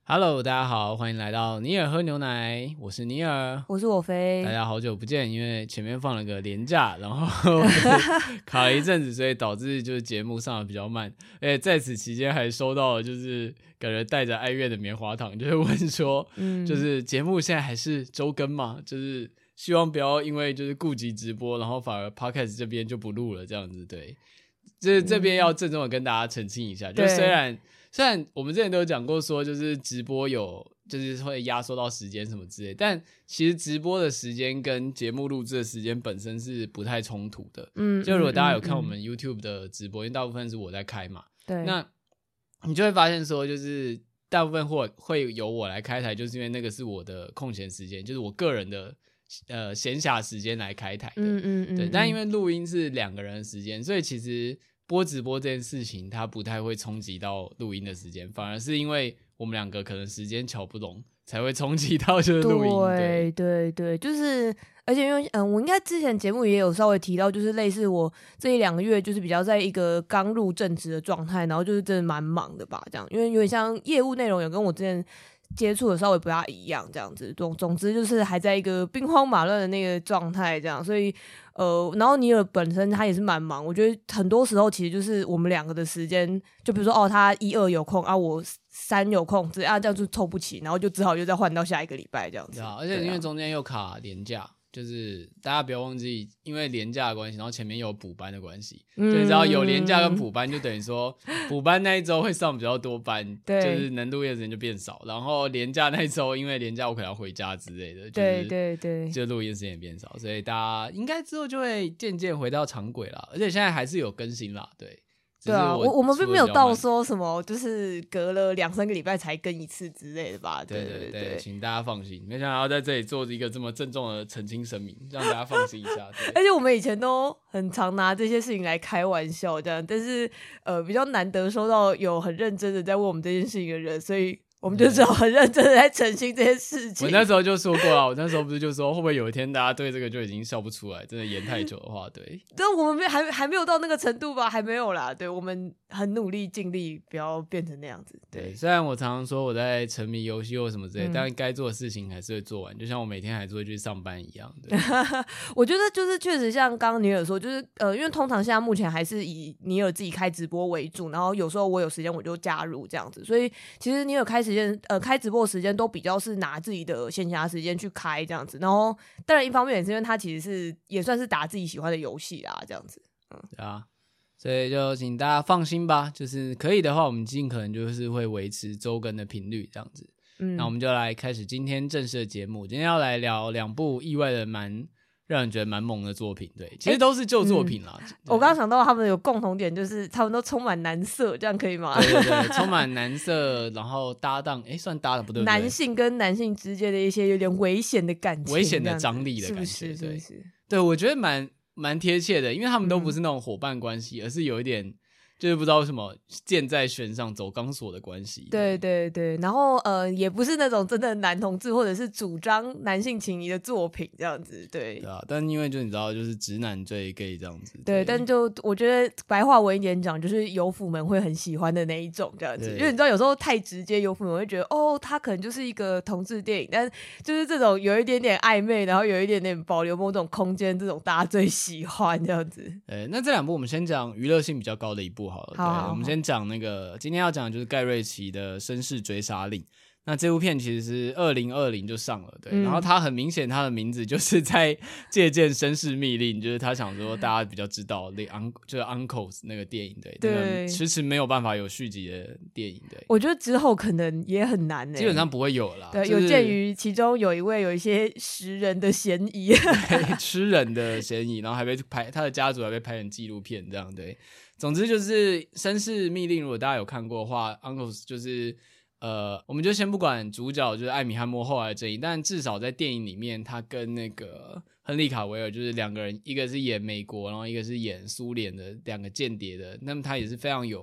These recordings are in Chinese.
Hello， 大家好，欢迎来到尼尔喝牛奶，我是尼尔， 我是我飞， 大家好久不见，因为前面放了个连假，然后卡了一阵子，所以导致就是节目上的比较慢，而且在此期间还收到了就是感觉带着哀怨的棉花糖，就是问说，就是节目现在还是周更嘛，就是希望不要因为就是顾及直播，然后反而 Podcast 这边就不录了这样子，对，就是这边要郑重的跟大家澄清一下，就虽然我们之前都有讲过说就是直播有就是会压缩到时间什么之类，但其实直播的时间跟节目录制的时间本身是不太冲突的。就如果大家有看我们 YouTube 的直播，因为大部分是我在开嘛，对，那你就会发现说就是大部分会由我来开台，就是因为那个是我的空闲时间，就是我个人的闲暇时间来开台的。对，但因为录音是2个人的时间，所以其实播直播这件事情它不太会冲击到录音的时间，反而是因为我们2个可能时间瞧不拢才会冲击到就是录音。 对对对，就是而且因为我应该之前节目也有稍微提到，就是类似我这1-2个月就是比较在一个刚入正职的状态，然后就是真的蛮忙的吧，这样，因为有点像业务内容有跟我之前接触的稍微不大一样，这样子，总之就是还在一个兵荒马乱的那个状态，这样，所以然后尼尔本身他也是蛮忙，我觉得很多时候其实就是我们2个的时间，就比如说他1、2有空啊，我3有空，这样就凑不齐，然后就只好又再换到下一个礼拜这样子。 而且因为中间又卡连假。就是大家不要忘记，因为连假的关系，然后前面有补班的关系，就你知道有连假跟补班，就等于说补班那一周会上比较多班，就是能录音的时间就变少，然后连假那一周，因为连假我可能要回家之类的，对，就录音时间也变少，所以大家应该之后就会渐渐回到常轨啦，而且现在还是有更新啦，对。 对啊，我们并没有到说什么，就是隔了2-3个礼拜才更一次之类的吧？ 对，请大家放心。没想到在这里做一个这么郑重的澄清声明，让大家放心一下。 而且我们以前都很常拿这些事情来开玩笑，这样，但是比较难得收到有很认真的在问我们这件事情的人，所以我们就只好很认真的在澄清这些事情。 我那时候就说过了，我那时候不是就说会不会有一天大家对这个就已经笑不出来，真的演太久的话，对。 但我们还没有到那个程度吧，还没有啦。对，我们很努力尽力不要变成那样子。 对，虽然我常常说我在沉迷游戏或什么之类，但该做的事情还是会做完，就像我每天还是会去上班一样。对我觉得就是确实像刚刚尼尔说，就是因为通常现在目前还是以尼尔自己开直播为主，然后有时候我有时间我就加入这样子，所以其实尼尔开直播时间都比较是拿自己的闲暇时间去开这样子，然后当然一方面也是因为他其实也算是打自己喜欢的游戏啦，这样子。 对啊，所以就请大家放心吧，就是可以的话，我们尽可能就是会维持周更的频率这样子。那我们就来开始今天正式的节目。今天要来聊2部意外的让人觉得蛮猛的作品，对，其实都是旧作品啦。 我刚刚想到他们有共同点，就是他们都充满男色，这样可以吗？ 对，充满男色，然后搭档，算搭档不对， 男性跟男性之间的一些有点危险的感情， 危险的张力的感觉， 是不是？ 对，我觉得蛮贴切的，因为他们都不是那种伙伴关系，而是有一点。就是不知道为什么箭在弦上走钢索的关系。 对，然后也不是那种真的男同志或者是主张男性情谊的作品这样子，对啊，但因为就你知道就是直男追 gay 这样子， 对，但就我觉得白话文一点讲，就是游府们会很喜欢的那一种这样子，因为你知道有时候太直接，游府们会觉得他可能就是一个同志电影，但就是这种有一点点暧昧，然后有一点点保留某种空间，这种大家最喜欢这样子。 那这2部我们先讲娱乐性比较高的一部好了。 好， 我们先讲那个今天要讲的就是盖瑞奇的《绅士追杀令》。那这部片其实是2020就上了，对，然后它很明显，它的名字就是在借鉴《绅士密令》，就是他想说大家比较知道就是 Uncles 那个电影，对，那个迟没有办法有续集的电影，对， 我觉得之后可能也很难基本上不会有啦。 对，有鉴于其中有一些食人的嫌疑， 对，吃人的嫌疑，然后还被他的家族还被拍成纪录片这样，对。总之就是《绅士密令》，如果大家有看过的话 ，Uncles 就是我们就先不管主角就是艾米汉默后来的争议，但至少在电影里面，他跟那个亨利卡维尔就是2个人，一个是演美国，然后一个是演苏联的2个间谍的，那么他也是非常有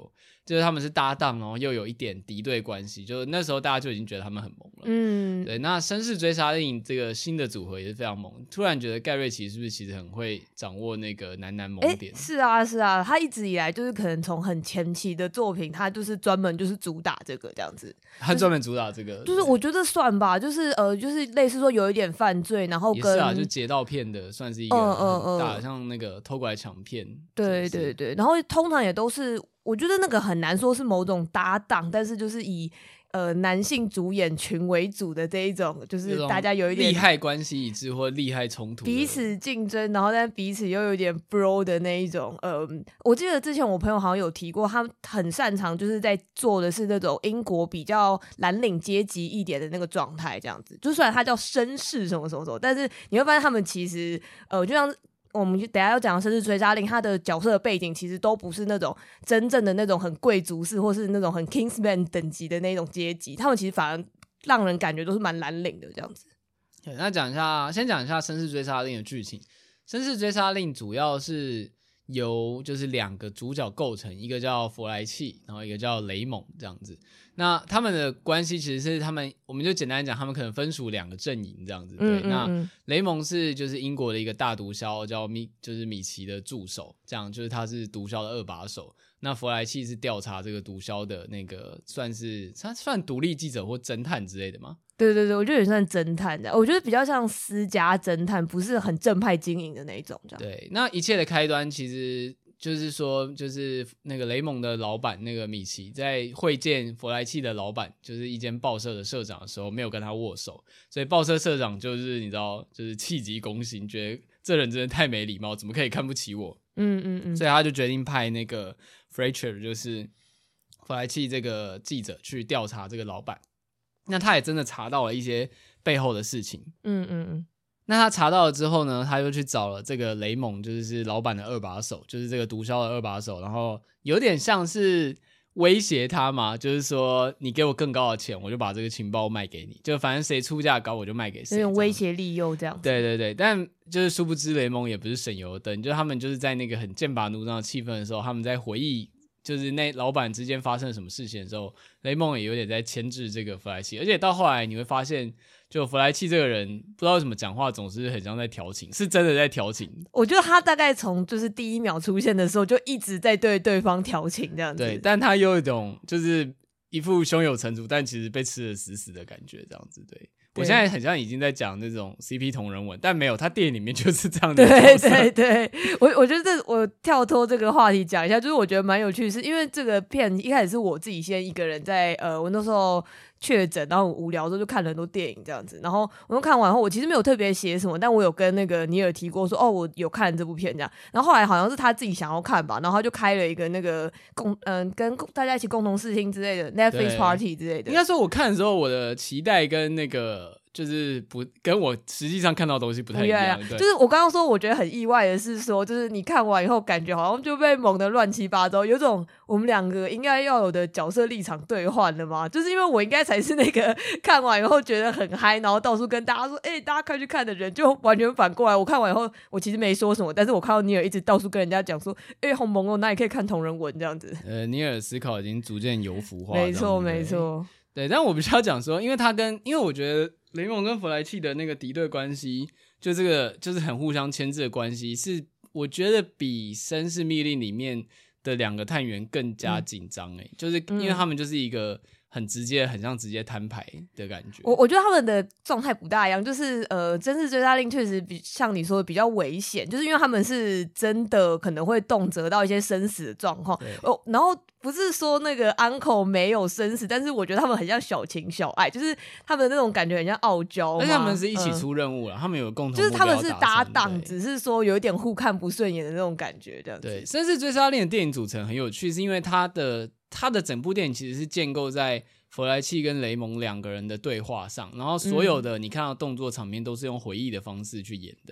就是他们是搭档，然后又有一点敌对关系，就是那时候大家就已经觉得他们很萌了。对，那绅士追杀令这个新的组合也是非常萌，突然觉得盖瑞奇是不是其实很会掌握那个男萌点？ 是啊，他一直以来就是可能从很前期的作品，他就是专门就是主打这个这样子， 他专门主打这个， 就是我觉得算吧，就是就是类似说有一点犯罪，然后跟也是啊，就劫盗片的算是一个很大的，像那个偷拐抢骗， 对对对，然后通常也都是，我觉得那个很难说是某种搭档，但是就是以男性主演群为主的这一种，就是大家有一点利害关系一致或利害冲突， 彼此竞争，然后但彼此又有点 bro 的那一种。我记得之前我朋友好像有提过，他很擅长就是在做的是那种英国比较蓝领阶级一点的那个状态，这样子。就虽然他叫绅士什么什么什么，但是你会发现他们其实就像我们等一下要讲的绅士追杀令，他的角色的背景其实都不是那种真正的那种很贵族式或是那种很 Kingsman 等级的那种阶级，他们其实反而让人感觉都是蛮蓝领的这样子。 那先讲一下绅士追杀令的剧情。绅士追杀令主要是由就是2个主角构成，一个叫弗莱契，然后一个叫雷蒙这样子。那他们的关系其实是我们就简单讲，他们可能分属2个阵营这样子。对，那雷蒙是就是英国的一个大毒枭，叫就是米奇的助手，这样就是他是毒枭的2把手。那弗莱契是调查这个毒枭的那个他算独立记者或侦探之类的吗？ 对对对，我觉得也算侦探的，我觉得比较像私家侦探，不是很正派经营的那一种这样。 对，那一切的开端其实就是说，就是那个雷蒙的老板那个米奇在会见弗莱契的老板，就是一间报社的社长的时候，没有跟他握手，所以报社社长就是你知道，就是气急攻心，觉得这人真的太没礼貌，怎么可以看不起我？所以他就决定派那个 Fletcher， 就是弗莱契这个记者去调查这个老板。那他也真的查到了一些背后的事情。那他查到了之后呢，他就去找了这个雷蒙，就是老板的2把手，就是这个毒枭的2把手，然后有点像是威胁他嘛，就是说你给我更高的钱，我就把这个情报卖给你，就反正谁出价高我就卖给谁， 有点威胁利诱这样子。 对对对，但就是殊不知雷蒙也不是省油灯，就他们就是在那个很剑拔弩张的气氛的时候，他们在回忆就是那老板之间发生了什么事情的时候，雷蒙也有点在牵制这个弗莱契，而且到后来你会发现，就弗莱契这个人不知道为什么讲话总是很像在调情，是真的在调情。 我觉得他大概从就是第1秒出现的时候就一直在对对方调情这样子。 对，但他有一种就是一副胸有成竹，但其实被吃得死死的感觉，这样子。对。我现在很像已经在讲那种 CP 同人文，但没有，他电影里面就是这样的角色。 对对对，我觉得我跳脱这个话题讲一下，就是我觉得蛮有趣的是，因为这个片一开始是我自己先一个人在我那时候确诊，然后很无聊的时候就看了很多电影这样子，然后我看完后，我其实没有特别写什么，但我有跟那个尼尔提过说，我有看这部片这样，然后后来好像是他自己想要看吧，然后他就开了一个那个跟大家一起共同视听之类的 Netflix Party 之类的。 应该说我看的时候，我的期待跟那个就是不跟我实际上看到的东西不太一样。对， 就是我刚刚说，我觉得很意外的是说，就是你看完以后感觉好像就被萌得乱七八糟，有种我们2个应该要有的角色立场兑换了吗？就是因为我应该才是那个看完以后觉得很嗨，然后到处跟大家说大家快去看的人，就完全反过来，我看完以后我其实没说什么，但是我看到尼尔一直到处跟人家讲说好萌哦，那也可以看同人文这样子。 尼尔思考已经逐渐油腐化。 没错没错。 对，但我必须要讲说，因为我觉得雷蒙跟弗莱契的那个敌对关系，就这个就是很互相牵制的关系，是我觉得比绅士密令里面的2个探员更加紧张就是因为他们就是一个很直接，很像直接摊牌的感觉。 我觉得他们的状态不大一样，就是真是追杀令确实像你说的比较危险，就是因为他们是真的可能会动辄到一些生死的状况。然后不是说那个 uncle 没有生死，但是我觉得他们很像小情小爱，就是他们的那种感觉很像傲娇嘛。 而且他们是一起出任务了，他们有共同目标， 就是他们是搭档，只是说有一点互看不顺眼的那种感觉这样子。 对，绅士追杀令的电影组成很有趣，是因为他的整部电影其实是建构在弗莱契跟雷蒙2个人的对话上，然后所有的你看到动作场面都是用回忆的方式去演的。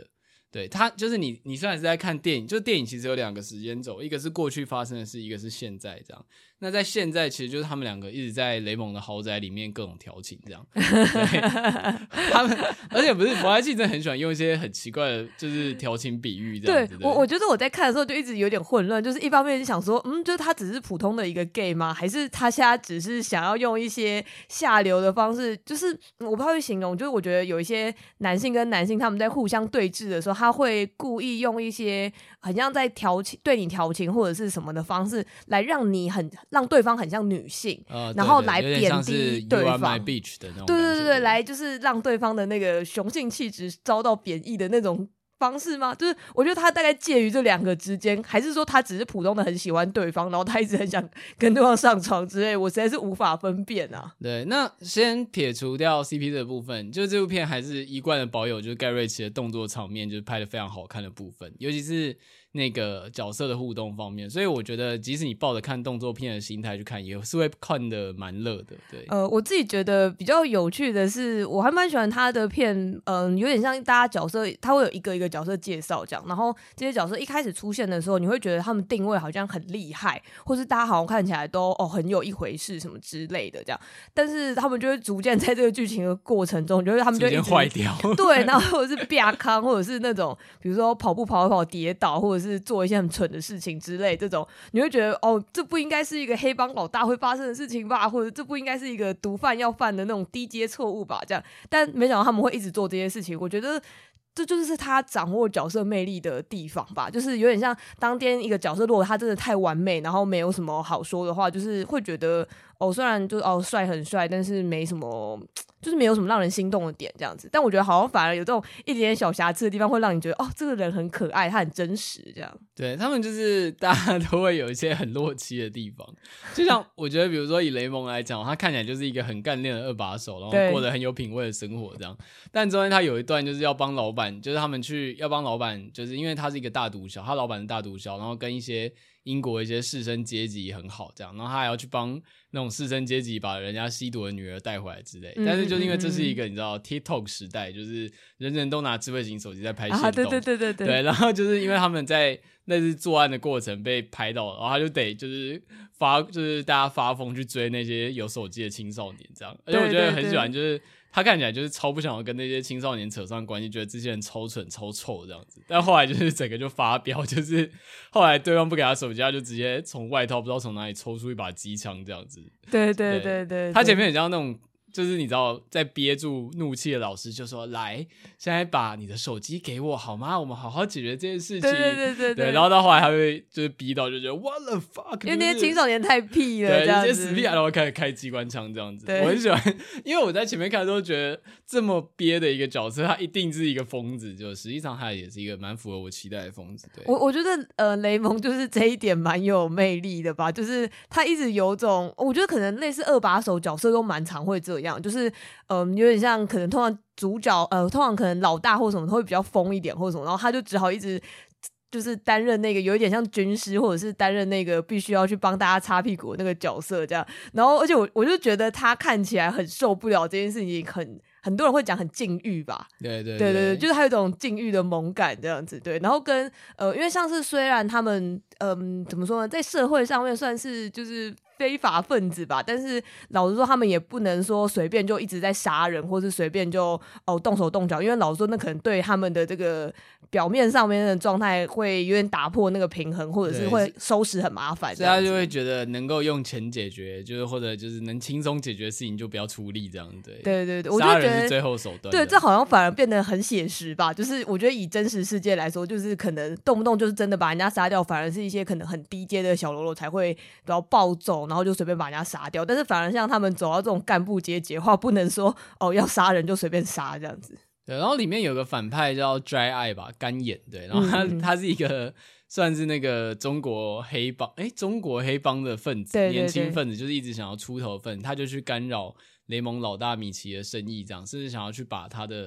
对，他就是你虽然是在看电影，就是电影其实有2个时间轴，一个是过去发生的事，一个是现在这样。那在现在其实就是他们2个一直在雷蒙的豪宅里面各种调情这样。对，他们而且不是博爱气真的很喜欢用一些很奇怪的就是调情比喻这样子。 对，我觉得我在看的时候就一直有点混乱，就是一方面想说就是他只是普通的一个 gay 吗？还是他现在只是想要用一些下流的方式，就是我不知道会形容，就是我觉得有一些男性跟男性他们在互相对峙的时候，他会故意用一些很像在对你调情或者是什么的方式来让对方很像女性，然后来贬低对方， You are my bitch 的那种感觉。 对，来就是让对方的那个雄性气质遭到贬义的那种方式吗？就是我觉得他大概介于这2个之间，还是说他只是普通的很喜欢对方，然后他一直很想跟对方上床之类，我实在是无法分辨啊。 对，那先撇除掉 CP 这部分，就是这部片还是一贯的保有就是盖瑞奇的动作场面就是拍得非常好看的部分，尤其是那个角色的互动方面，所以我觉得即使你抱着看动作片的心态去看，也是会看得蛮乐的。对， 我自己觉得比较有趣的是，我还蛮喜欢他的片，有点像大家角色，他会有一个一个角色介绍这样，然后这些角色一开始出现的时候，你会觉得他们定位好像很厉害，或是大家好像看起来都很有一回事什么之类的这样，但是他们就会逐渐在这个剧情的过程中，就是他们就一直逐渐坏掉， 对，然后或者是啪康，或者是那种比如说跑一跑跌倒，或者是做一些很蠢的事情之类，这种你会觉得这不应该是一个黑帮老大会发生的事情吧，或者这不应该是一个毒贩要犯的那种低阶错误吧，这样，但没想到他们会一直做这些事情，我觉得这就是他掌握角色魅力的地方吧，就是有点像当天一个角色如果他真的太完美，然后没有什么好说的话，就是会觉得虽然就帅很帅，但是没什么，就是没有什么让人心动的点这样子。但我觉得好像反而有这种一点点小瑕疵的地方，会让你觉得这个人很可爱，他很真实这样。 对，他们就是大家都会有一些很弱妻的地方，就像我觉得比如说以雷蒙来讲，他看起来就是一个很干练的二把手，然后过得很有品味的生活这样，但中间他有一段就是要帮老板，就是他们要帮老板，就是因为他是一个大毒枭，他老板是大毒枭，然后跟一些英国一些士绅阶级很好这样，然后他还要去帮那种士绅阶级把人家吸毒的女儿带回来之类，但是就是因为这是一个你知道 TikTok 时代，就是人人都拿智慧型手机在拍限动，对，然后就是因为他们在那次作案的过程被拍到了，然后他就得就是大家发疯去追那些有手机的青少年这样，而且我觉得很喜欢就是他看起来就是超不想要跟那些青少年扯上关系，觉得这些人超蠢超臭这样子，但后来就是整个就发飙，就是后来对方不给他手机，他就直接从外套不知道从哪里抽出一把机枪这样子。对，他前面很像那种就是你知道在憋住怒气的老师就说来现在把你的手机给我好吗，我们好好解决这件事情。对，然后到后来他会就是逼到就觉得 what the fuck， 因为那些青少年太屁了， 对， 这样子直接死屁孩，然后开始开机关枪这样子。我很喜欢，因为我在前面看的时候觉得这么憋的一个角色他一定是一个疯子，就实际上他也是一个蛮符合我期待的疯子。对， 我觉得雷蒙就是这一点蛮有魅力的吧，就是他一直有种我觉得可能类似二把手角色都蛮常会这样，就是有点像可能通常主角通常可能老大或什么会比较疯一点或什么，然后他就只好一直就是担任那个有一点像军师，或者是担任那个必须要去帮大家擦屁股的那个角色这样，然后而且我就觉得他看起来很受不了这件事情，很多人会讲很禁欲吧，对，就是还有一种禁欲的萌感这样子，对，然后跟因为像是虽然他们怎么说呢，在社会上面算是就是非法分子吧，但是老实说他们也不能说随便就一直在杀人，或是随便就动手动脚，因为老实说那可能对他们的这个表面上面的状态会有点打破那个平衡，或者是会收拾很麻烦， 所以他就会觉得能够用钱解决，就是或者就是能轻松解决的事情就不要出力这样。对，我就觉得杀人是最后手段。 对，这好像反而变得很写实吧，就是我觉得以真实世界来说，就是可能动不动就是真的把人家杀掉，反而是一些可能很低阶的小喽啰才会比较暴走，然后就随便把人家杀掉，但是反而像他们走到这种干部阶级的话，不能说要杀人就随便杀这样子。 对，然后里面有个反派叫 Dry Eye 吧，干眼，对，然后他是一个算是那个中国黑帮的分子， 对， 年轻分子，就是一直想要出头分子，他就去干扰雷蒙老大米奇的生意，这样甚至想要去把他的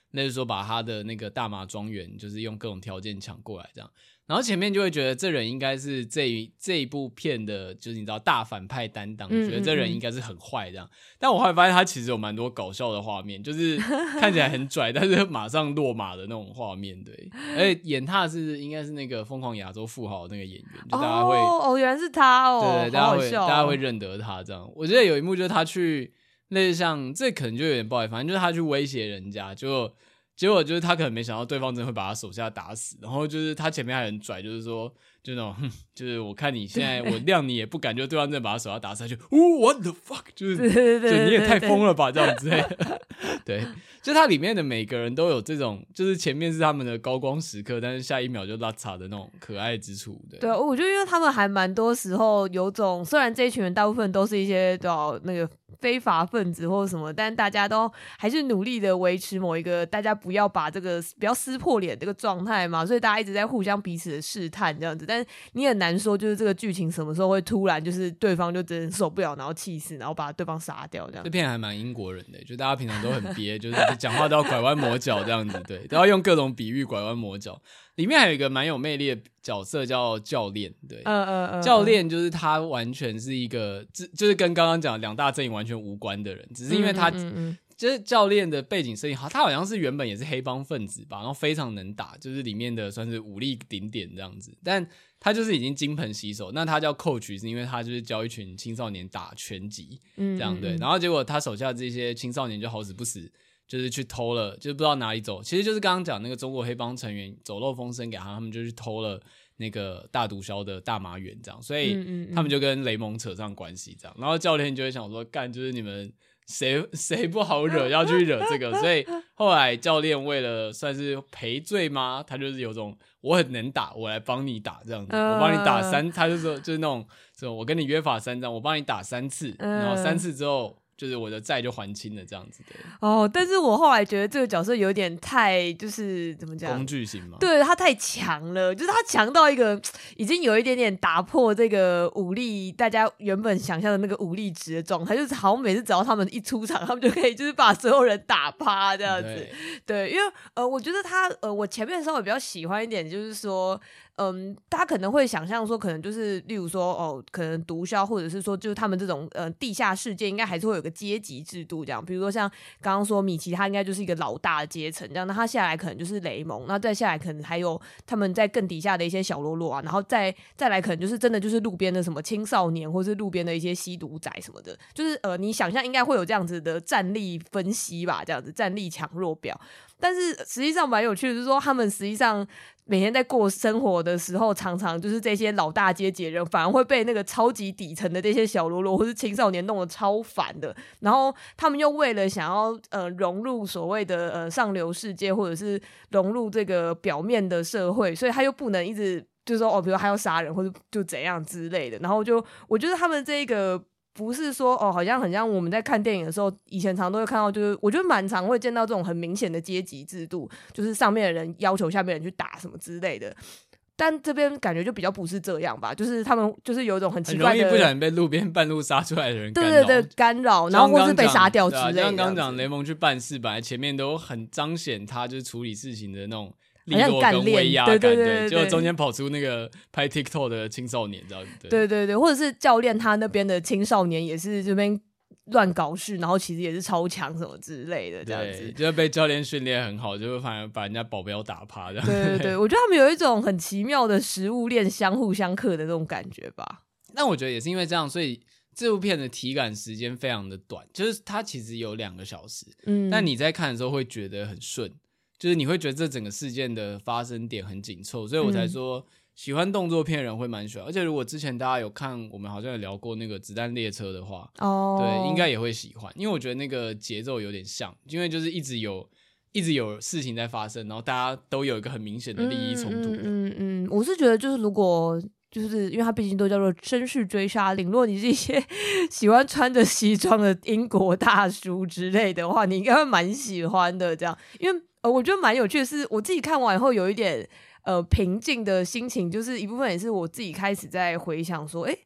那就是说把他的那个大麻庄园就是用各种条件抢过来这样。然后前面就会觉得这人应该是这一部片的就是你知道大反派担当，觉得这人应该是很坏这样。但我后来发现他其实有蛮多搞笑的画面，就是看起来很拽但是马上落马的那种画面。对，而且演他是应该是那个疯狂亚洲富豪的那个演员，就大家会原来是他哦， 对， 好好笑大家会认得他这样。我记得有一幕就是他去类似像这可能就有点不好意思，反正就是他去威胁人家，结果就是他可能没想到对方真的会把他手下打死，然后就是他前面还很拽，就是说就那种就是我看你现在我谅你也不敢，就对方真的把他手下打死，他就what the fuck， 就是就你也太疯了吧这样之类的。对，就他里面的每个人都有这种，就是前面是他们的高光时刻，但是下一秒就拉碴的那种可爱之处。 对，我觉得因为他们还蛮多时候有种，虽然这一群人大部分都是一些那个非法分子或者什么，但大家都还是努力的维持某一个大家不要把这个不要撕破脸这个状态嘛，所以大家一直在互相彼此的试探这样子。但你很难说就是这个剧情什么时候会突然就是对方就真的受不了，然后气死，然后把对方杀掉这样。 这片还蛮英国人的，就大家平常都很憋，就是讲话都要拐弯抹角这样子，对，都要用各种比喻拐弯抹角。里面还有一个蛮有魅力的角色叫教练，对，教练就是他完全是一个就是跟刚刚讲的两大阵营完全无关的人，只是因为他就是教练的背景设定好，他好像是原本也是黑帮分子吧，然后非常能打，就是里面的算是武力顶点这样子，但他就是已经金盆洗手。那他叫 coach 是因为他就是教一群青少年打拳击这样，对，然后结果他手下这些青少年就好死不死就是去偷了，就是不知道哪里走，其实就是刚刚讲那个中国黑帮成员走漏风声给他们就去偷了那个大毒枭的大麻园这样，所以他们就跟雷蒙扯上关系这样，然后教练就会想说干就是你们谁不好惹要去惹这个，所以后来教练为了算是赔罪吗，他就是有种我很能打我来帮你打这样子，我帮你打他就说就是那种我跟你约法三章，我帮你打3次，然后3次之后就是我的债就还清了这样子的。 但是我后来觉得这个角色有点太就是怎么讲工具型嘛， 对，他太强了，就是他强到一个已经有一点点打破这个武力大家原本想象的那个武力值的状态，就是好像每次只要他们一出场他们就可以就是把所有人打趴这样子。对，因为我觉得他我前面稍微比较喜欢一点，就是说大家可能会想象说可能就是例如说可能毒枭或者是说就是他们这种地下世界应该还是会有个阶级制度这样，比如说像刚刚说米奇他应该就是一个老大的阶层这样，那他下来可能就是雷蒙，那再下来可能还有他们在更底下的一些小喽啰啊，然后再来可能就是真的就是路边的什么青少年或是路边的一些吸毒仔什么的，就是你想象应该会有这样子的战力分析吧，这样子战力强弱表。但是实际上蛮有趣的就是说他们实际上每天在过生活的时候，常常就是这些老大阶级的人反而会被那个超级底层的这些小喽啰或是青少年弄得超烦的，然后他们又为了想要融入所谓的上流世界或者是融入这个表面的社会，所以他又不能一直就是说比如还要杀人或者就怎样之类的，然后就我觉得他们这个不是说好像很像我们在看电影的时候以前常都会看到，就是我觉得蛮常会见到这种很明显的阶级制度，就是上面的人要求下面的人去打什么之类的，但这边感觉就比较不是这样吧，就是他们就是有一种很奇怪的， 很容易不小心被路边半路杀出来的人干扰， 对干扰，然后或是被杀掉之类的。 像刚刚讲雷蒙去办事，本来前面都很彰显他就是处理事情的那种利落跟威压感，对，结果中间跑出那个拍 TikTok 的青少年，这样子， 对，或者是教练他那边的青少年也是这边乱搞事，然后其实也是超强什么之类的，这样子， 就是被教练训练很好，就反而把人家保镖打趴这样。 对，我觉得他们有一种很奇妙的食物链相互相克的那种感觉吧。 但我觉得也是因为这样，所以这部片的体感时间非常的短，就是它其实有2个小时，但你在看的时候会觉得很顺。就是你会觉得这整个事件的发生点很紧凑，所以我才说喜欢动作片的人会蛮喜欢。而且如果之前大家有看我们好像有聊过那个子弹列车的话，对，应该也会喜欢，因为我觉得那个节奏有点像，因为就是一直有事情在发生，然后大家都有一个很明显的利益冲突。 我是觉得就是如果就是因为它毕竟都叫做绅士追杀令，如果你是一些喜欢穿着西装的英国大叔之类的话，你应该会蛮喜欢的这样。因为我觉得蛮有趣的是，我自己看完以后有一点平静的心情，就是一部分也是我自己开始在回想说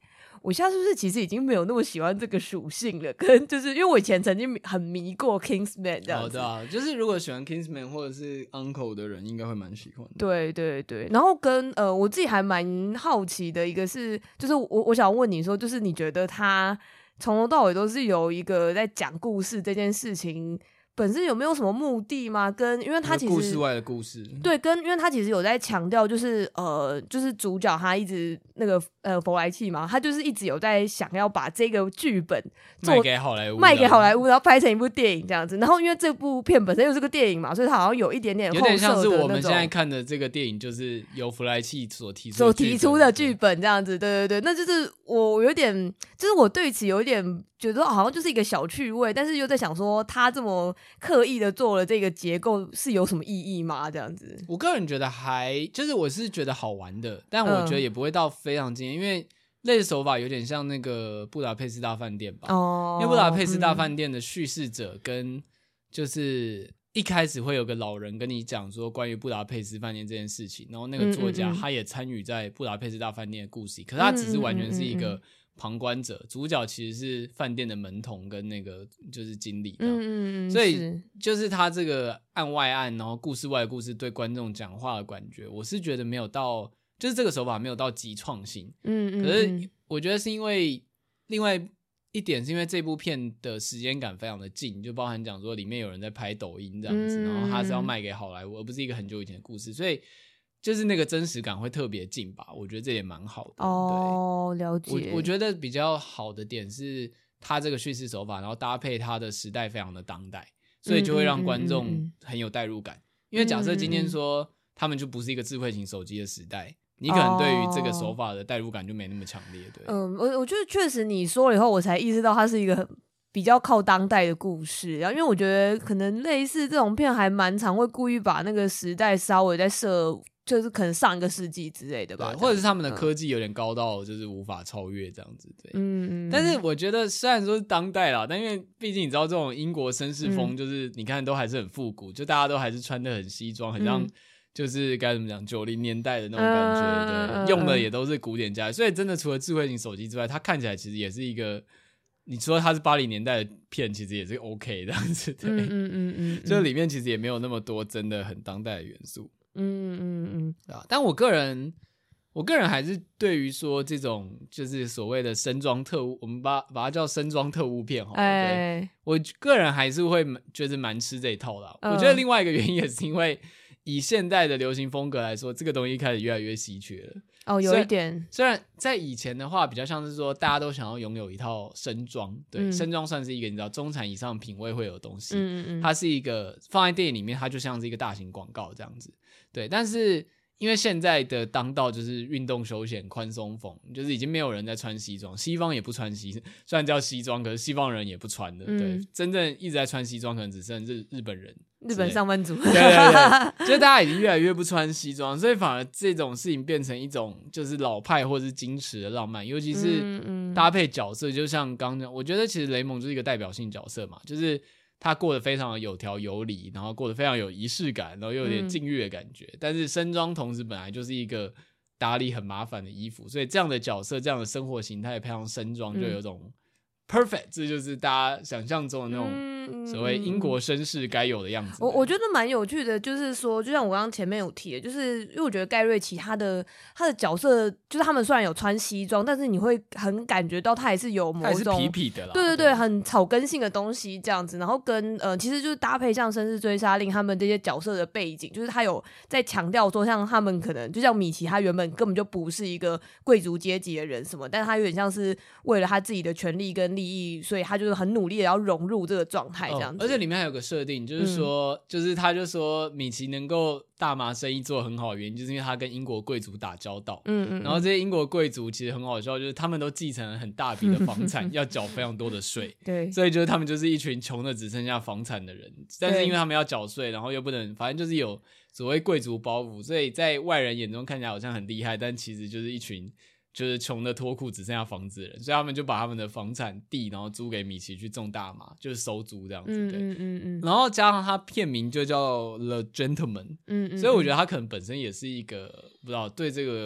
我现在是不是其实已经没有那么喜欢这个属性了？跟就是因为我以前曾经很迷过 Kingsman 这样子。 对啊，就是如果喜欢 Kingsman 或者是 Uncle 的人，应该会蛮喜欢的。 对对对，然后跟我自己还蛮好奇的一个是，就是我想问你说，就是你觉得他从头到尾都是有一个在讲故事这件事情本身有没有什么目的吗？跟因为他其实故事外的故事， 对，跟因为他其实有在强调，就是就是主角他一直那个弗莱契嘛，他就是一直有在想要把这个剧本卖给好莱坞， 然后拍成一部电影这样子。然后因为这部片本身又是个电影嘛，所以他好像有一点点有点像是我们现在看的这个电影，就是由弗莱契所提出的剧本这样子。对对对，那就是我有点，就是我对此有一点觉得好像就是一个小趣味，但是又在想说他这么刻意的做了这个结构是有什么意义吗？这样子， 我个人觉得就是我是觉得好玩的，但我觉得也不会到非常惊艳，因为类似手法有点像那个布达佩斯大饭店吧。因为布达佩斯大饭店的叙事者跟就是一开始会有个老人跟你讲说关于布达佩斯饭店这件事情，然后那个作家他也参与在布达佩斯大饭店的故事，可是他只是完全是一个旁观者，主角其实是饭店的门童跟那个就是经理，所以就是他这个案外案，然后故事外的故事对观众讲话的感觉，我是觉得没有到，就是这个手法没有到极创新，可是我觉得是因为另外一点是因为这部片的时间感非常的近，就包含讲说里面有人在拍抖音这样子，然后他是要卖给好莱坞，而不是一个很久以前的故事，所以就是那个真实感会特别近吧，我觉得这也蛮好的。 哦，了解。 我觉得比较好的点是他这个叙事手法，然后搭配他的时代非常的当代，所以就会让观众很有代入感。因为假设今天说他们就不是一个智慧型手机的时代，你可能对于这个手法的代入感就没那么强烈。对， 我觉得确实你说了以后，我才意识到它是一个比较靠当代的故事，然后因为我觉得可能类似这种片还蛮常会故意把那个时代稍微在就是可能上一个世纪之类的吧， 或者是他们的科技有点高到就是无法超越这样子。对，但是我觉得虽然说是当代啦，但因为毕竟你知道这种英国绅士风，就是你看都还是很复古，就大家都还是穿得很西装，很像就是该怎么讲90年代的那种感觉，对，用的也都是古典家具，所以真的除了智慧型手机之外，它看起来其实也是一个，你说它是80年代的片，其实也是 OK 这样子，对，就里面其实也没有那么多真的很当代的元素。但我个人还是对于说这种就是所谓的深装特务，我们把它叫深装特务片好了，对，我个人还是会觉得蛮吃这一套的。我觉得另外一个原因也是因为以现代的流行风格来说，这个东西开始越来越稀缺了。 有一点， 虽然在以前的话比较像是说大家都想要拥有一套深装，对，深装算是一个你知道中产以上品味会有的东西，它是一个放在电影里面它就像是一个大型广告这样子，对，但是因为现在的当道就是运动休闲宽松风，就是已经没有人在穿西装，西方也不穿虽然叫西装，可是西方人也不穿的，对，真正一直在穿西装可能只剩日本人， 日本上班族， 对对对，就大家已经越来越不穿西装，所以反而这种事情变成一种就是老派或是矜持的浪漫，尤其是搭配角色，就像刚刚我觉得其实雷蒙就是一个代表性角色嘛，就是他过得非常的有条有理，然后过得非常有仪式感，然后又有点禁欲的感觉，但是深装同时本来就是一个打理很麻烦的衣服，所以这样的角色这样的生活形态配上深装就有种perfect， 这就是大家想象中的那种所谓英国绅士该有的样子。 我觉得蛮有趣的，就是说，就像我刚刚前面有提的，就是因为我觉得盖瑞奇他的角色，就是他们虽然有穿西装，但是你会很感觉到他还是有某种还是痞痞的啦， 对对对，很草根性的东西这样子。然后跟其实就是搭配像《绅士追杀令》他们这些角色的背景，就是他有在强调说，像他们可能就像米奇，他原本根本就不是一个贵族阶级的人什么，但是他有点像是为了他自己的权利跟利益，所以他就是很努力的要融入这个状态这样子。 而且里面还有个设定，就是说，就是他就说米奇能够大麻生意做得很好的原因，就是因为他跟英国贵族打交道。然后这些英国贵族其实很好笑，就是他们都继承了很大笔的房产，要缴非常多的税。 对， 所以就是他们就是一群穷的只剩下房产的人，但是因为他们要缴税，然后又不能，反正就是有所谓贵族包袱，所以在外人眼中看起来好像很厉害，但其实就是一群就是穷的脱裤只剩下房子的人，所以他们就把他们的房产地然后租给米奇去种大麻，就是收租这样子。对，然后加上他片名就叫 The Gentleman，所以我觉得他可能本身也是一个不知道对这个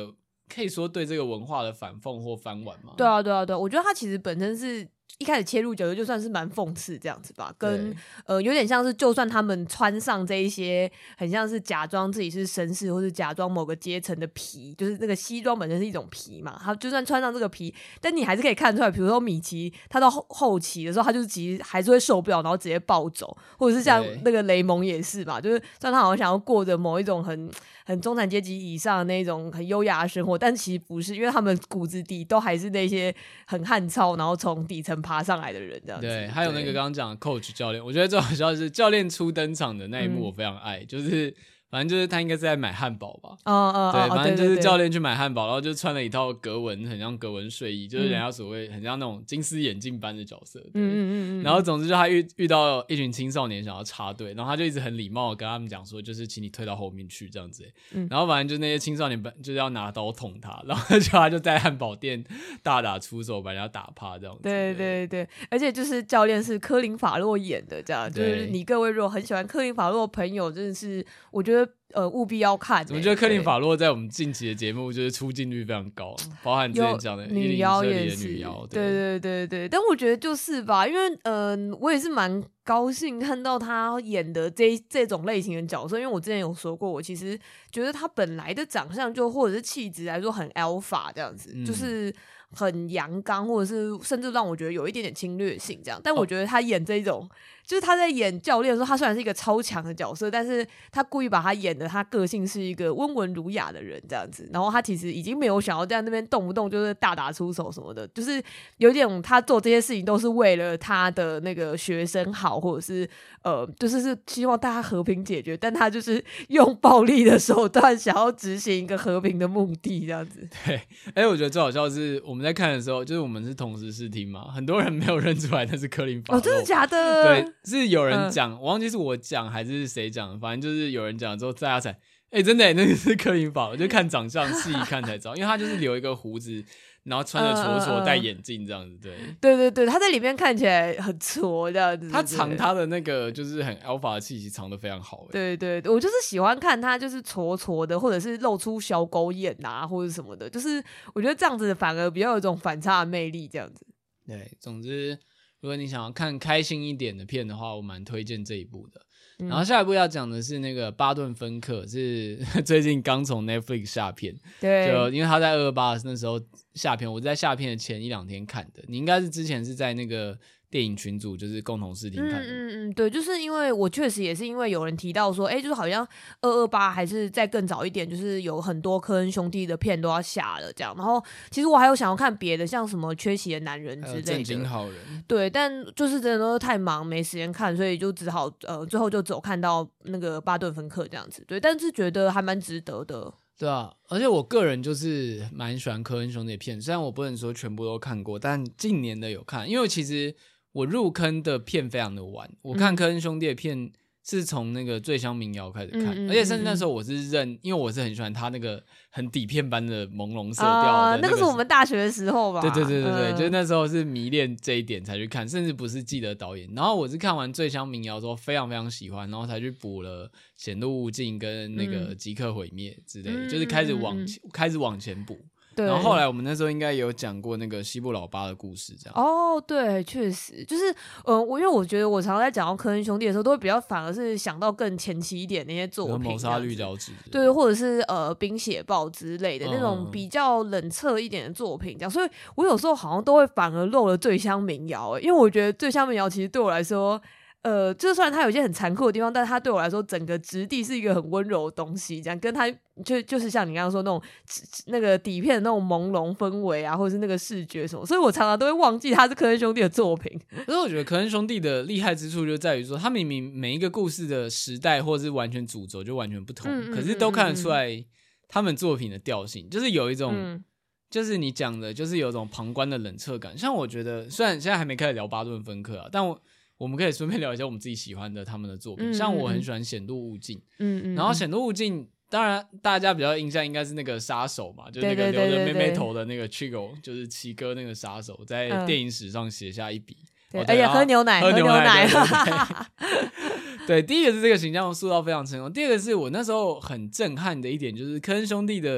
可以说对这个文化的反讽或翻玩吗？ 对啊，对啊，对啊，我觉得他其实本身是一开始切入角度就算是蛮讽刺这样子吧，跟有点像是就算他们穿上这一些很像是假装自己是绅士或是假装某个阶层的皮，就是那个西装本身是一种皮嘛，他就算穿上这个皮，但你还是可以看出来，比如说米奇他到后期的时候，他就是其实还是会受不了，然后直接暴走，或者是像那个雷蒙也是嘛，就是虽然他好像想要过着某一种很中产阶级以上的那种很优雅的生活，但其实不是，因为他们骨子底都还是那些很汉操，然后从底层爬上来的人这样子。 对，还有那个刚刚讲的 coach 教练，我觉得最好笑的是教练初登场的那一幕，我非常爱，就是反正就是他应该是在买汉堡吧，对，反正就是教练去买汉堡，然后就穿了一套格纹，很像格纹睡衣，就是人家所谓很像那种金丝眼镜般的角色。然后总之就他遇到一群青少年想要插队，然后他就一直很礼貌的跟他们讲说，就是请你退到后面去这样子。然后反正就那些青少年就是要拿刀捅他，然后他就在汉堡店大打出手，把人家打趴这样子。 对对对，而且就是教练是科林法洛演的，这样就是你各位如果很喜欢科林法洛的朋友，真的是我觉得务必要看。 我觉得科林法洛在我们近期的节目就是出镜率非常高，包含之前讲的女妖也是女妖， 对对对对。但我觉得就是吧，因为我也是蛮高兴看到他演的这种类型的角色，因为我之前有说过，我其实觉得他本来的长相就或者是气质来说很 alpha 这样子，就是很阳刚，或者是甚至让我觉得有一点点侵略性这样。但我觉得他演这种，就是他在演教练的时候，他虽然是一个超强的角色，但是他故意把他演的他个性是一个温文儒雅的人这样子。然后他其实已经没有想要在那边动不动就是大打出手什么的，就是有点他做这些事情都是为了他的那个学生好，或者是就是希望大家和平解决，但他就是用暴力的手段想要执行一个和平的目的这样子。 对，我觉得最好笑的是我们在看的时候，就是我们是同时视听嘛，很多人没有认出来那是科林法洛。 真的假的？ 对，是有人讲，我忘记是我讲还是谁讲，反正就是有人讲之后大家才真的那个是科林法洛，就看长相细一看才知道，因为他就是留一个胡子，然后穿着戳戳戴眼镜这样子。对，他在里面看起来很戳这样子， 他藏他的那个就是很 alpha 的气息藏得非常好。 对，我就是喜欢看他就是戳戳的，或者是露出小狗眼啊或者什么的，就是我觉得这样子反而比较有一种反差的魅力这样子。 对，总之如果你想要看开心一点的片的话，我蛮推荐这一部的。然后下一部要讲的是那个巴顿芬克，是最近刚从 Netflix 下片。 对， 就因为他在228那时候下片，我在下片的前1-2天看的。你应该是之前是在那个电影群组就是共同视听看的。 对，就是因为我确实也是因为有人提到说，就是好像228还是再更早一点，就是有很多科恩兄弟的片都要下了这样。然后其实我还有想要看别的，像什么缺席的男人之类的， 正经好人。对， 但就是真的都太忙没时间看，所以就只好最后就只有看到那个巴顿芬克这样子。对，但是觉得还蛮值得的。 对啊，而且我个人就是蛮喜欢科恩兄弟的片，虽然我不能说全部都看过，但近年的有看，因为其实我入坑的片非常的晚，我看科恩兄弟的片是从那个醉乡民谣开始看，而且甚至那时候我是因为我是很喜欢他那个很底片般的朦胧色调的、 那个是我们大学的时候吧。 对，就是那时候是迷恋这一点才去看，甚至不是记得导演。然后我是看完醉乡民谣之后非常非常喜欢，然后才去补了显露无尽跟那个即刻毁灭之类的，就是开始往前补。然后后来我们那时候应该也有讲过那个西部老八的故事，这样。 对，确实就是因为我觉得我常常在讲到科恩兄弟的时候，都会比较反而是想到更前期一点那些作品， 谋杀绿胶质， 对，或者是冰血暴之类的那种比较冷彻一点的作品，这样。所以我有时候好像都会反而漏了醉乡民谣，因为我觉得醉乡民谣其实对我来说。就算它有一些很残酷的地方，但是它对我来说整个质地是一个很温柔的东西，这样跟它就是像你刚刚说那个底片的那种朦胧氛围啊，或者是那个视觉什么，所以我常常都会忘记它是科恩兄弟的作品。 可是我觉得科恩兄弟的厉害之处就在于说，他明明每一个故事的时代或者是完全主轴就完全不同，可是都看得出来他们作品的调性，就是有一种。就是你讲的，就是有一种旁观的冷彻感。像我觉得，虽然现在还没开始聊巴顿芬克啊，但我们可以顺便聊一下我们自己喜欢的他们的作品。像我很喜欢显露物镜，然后显露物镜，当然大家比较印象应该是那个杀手嘛，就是那个留着妹妹头的那个 Chigo， 就是奇哥那个杀手，在电影史上写下一笔。 而且喝牛奶， 对，第一个是这个形象塑造非常成功，第二个是我那时候很震撼的一点，就是科恩兄弟的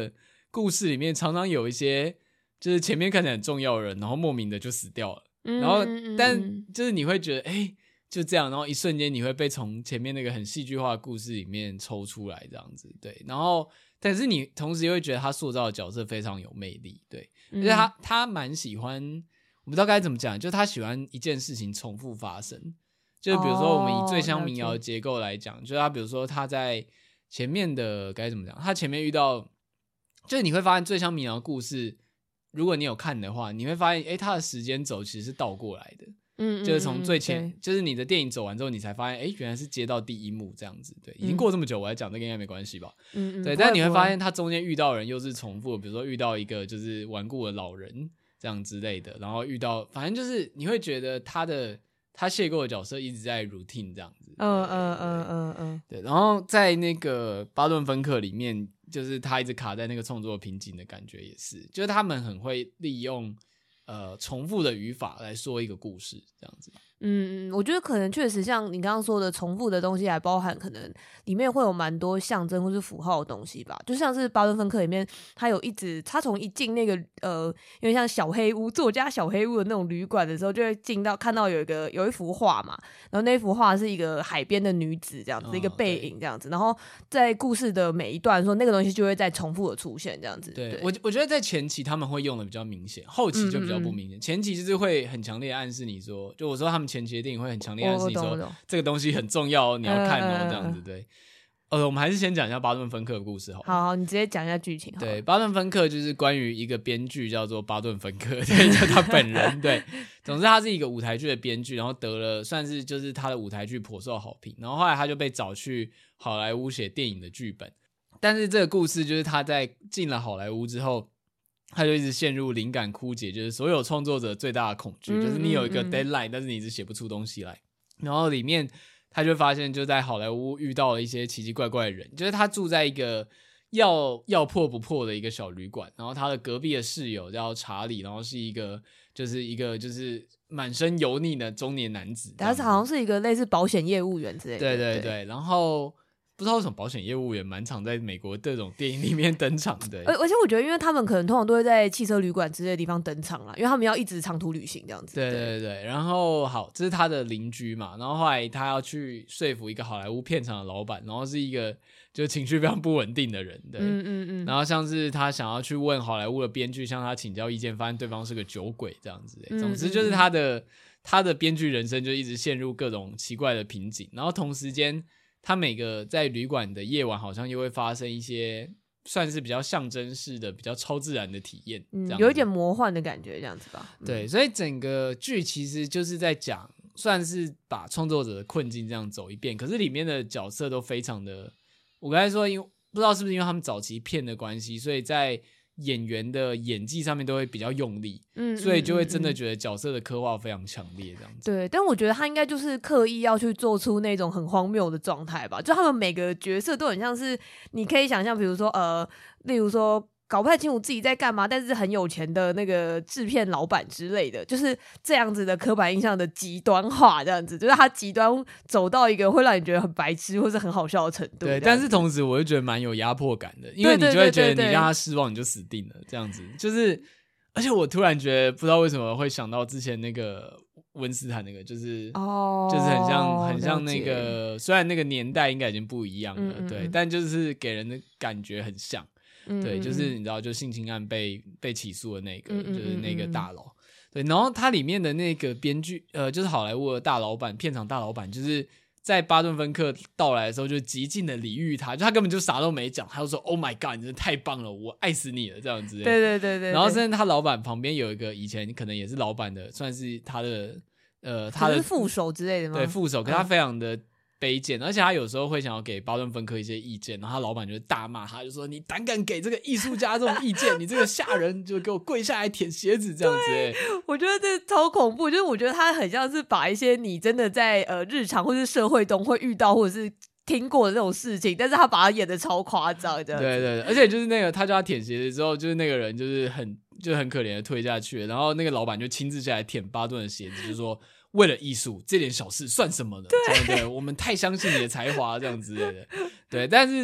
故事里面常常有一些就是前面看起来很重要的人，然后莫名的就死掉了，然后但就是你会觉得就这样，然后一瞬间你会被从前面那个很戏剧化的故事里面抽出来这样子，对，然后但是你同时又会觉得他塑造的角色非常有魅力，对，而且他蛮喜欢，我不知道该怎么讲，就他喜欢一件事情重复发生，就比如说我们以醉乡民谣的结构来讲，就是他比如说他在前面的该怎么讲，他前面遇到，就是你会发现醉乡民谣的故事，如果你有看的话，你会发现他的时间轴其实是倒过来的，就是从最前，就是你的电影走完之后，你才发现原来是接到第一幕这样子，对，已经过这么久，我来讲这个应该没关系吧，对，但你会发现他中间遇到的人又是重复的，比如说遇到一个就是顽固的老人这样之类的，然后遇到反正就是你会觉得他邂逅的角色一直在 routine 这样子，对，然后在那个巴顿芬克里面，就是他一直卡在那个创作瓶颈的感觉也是，就是他们很会利用重复的语法来说一个故事这样子。 我觉得可能确实像你刚刚说的重复的东西，还包含可能里面会有蛮多象征或是符号的东西吧。就像是巴顿芬克里面，他从一进那个有点像小黑屋作家小黑屋的那种旅馆的时候，就会看到有一幅画嘛，然后那幅画是一个海边的女子这样子，一个背影这样子，然后在故事的每一段说那个东西就会再重复的出现这样子。 对，我觉得在前期他们会用的比较明显，后期就比较不明显。前期就是会很强烈暗示你说，就我说他们前期的电影会很强烈暗示你说这个东西很重要，你要看这样子。对，我们还是先讲一下巴顿芬克的故事好了。 好，你直接讲一下剧情好了。 对，巴顿芬克就是关于一个编剧叫做巴顿芬克，对，就他本人。对，总之他是一个舞台剧的编剧，然后得了算是就是他的舞台剧颇受好评，然后后来他就被找去好莱坞写电影的剧本。但是这个故事就是他在进了好莱坞之后，他就一直陷入灵感枯竭，就是所有创作者最大的恐惧，就是你有一个 deadline，但是你一直写不出东西来。然后里面他就发现，就在好莱坞遇到了一些奇奇怪怪的人，就是他住在一个要破不破的一个小旅馆，然后他的隔壁的室友叫查理，然后是一个就是满身油腻的中年男子， 他好像是一个类似保险业务员之类的。 对对对，然后不知道为什么保险业务员蛮常在美国这种电影里面登场的， 而且我觉得因为他们可能通常都会在汽车旅馆之类的地方登场啦，因为他们要一直长途旅行这样子。 对对对，然后好，这是他的邻居嘛，然后后来他要去说服一个好莱坞片场的老板，然后是一个就情绪非常不稳定的人，对，然后像是他想要去问好莱坞的编剧向他请教意见，发现对方是个酒鬼这样子，总之就是他的编剧人生就一直陷入各种奇怪的瓶颈，然后同时间他每个在旅馆的夜晚好像又会发生一些算是比较象征式的比较超自然的体验， 有一点魔幻的感觉这样子吧。 对，所以整个剧其实就是在讲算是把创作者的困境这样走一遍，可是里面的角色都非常的，我刚才说因为不知道是不是因为他们早期片的关系，所以在演员的演技上面都会比较用力，所以就会真的觉得角色的刻画非常强烈这样子。 对，但我觉得他应该就是刻意要去做出那种很荒谬的状态吧，就他们每个角色都很像是你可以想象，比如说例如说搞不太清楚自己在干嘛，但是很有钱的那个制片老板之类的，就是这样子的刻板印象的极端化，这样子就是他极端走到一个会让你觉得很白痴或是很好笑的程度。 对，但是同时我就觉得蛮有压迫感的，因为你就会觉得你让他失望你就死定了这样子，就是而且我突然觉得不知道为什么会想到之前那个温斯坦那个就是很像那个虽然那个年代应该已经不一样了，对，但就是给人的感觉很像。对，就是你知道就性侵案被起诉的那个就是那个大佬，对，然后他里面的那个编剧就是好莱坞的大老板片场大老板，就是在巴顿芬克到来的时候就极尽的礼遇他，就他根本就啥都没讲，他就说 Oh my god 你真的太棒了，我爱死你了这样子。 对对对 对， 然后甚至他老板旁边有一个以前可能也是老板的算是他的副手之类的吗？ 对，副手，可他非常的卑贱，而且他有时候会想要给巴顿芬克一些意见，然后他老板就大骂他，就说你胆敢给这个艺术家这种意见，你这个下人就给我跪下来舔鞋子这样子。 我觉得这超恐怖，就是我觉得他很像是把一些你真的在日常或是社会中会遇到或者是听过的那种事情，但是他把它演得超夸张这样子。 对对对，而且就是那个他叫他舔鞋子之后，就是那个人就是很可怜的退下去了，然后那个老板就亲自下来舔巴顿的鞋子，就说为了艺术这点小事算什么呢？对，我们太相信你的才华这样之类的。对，但是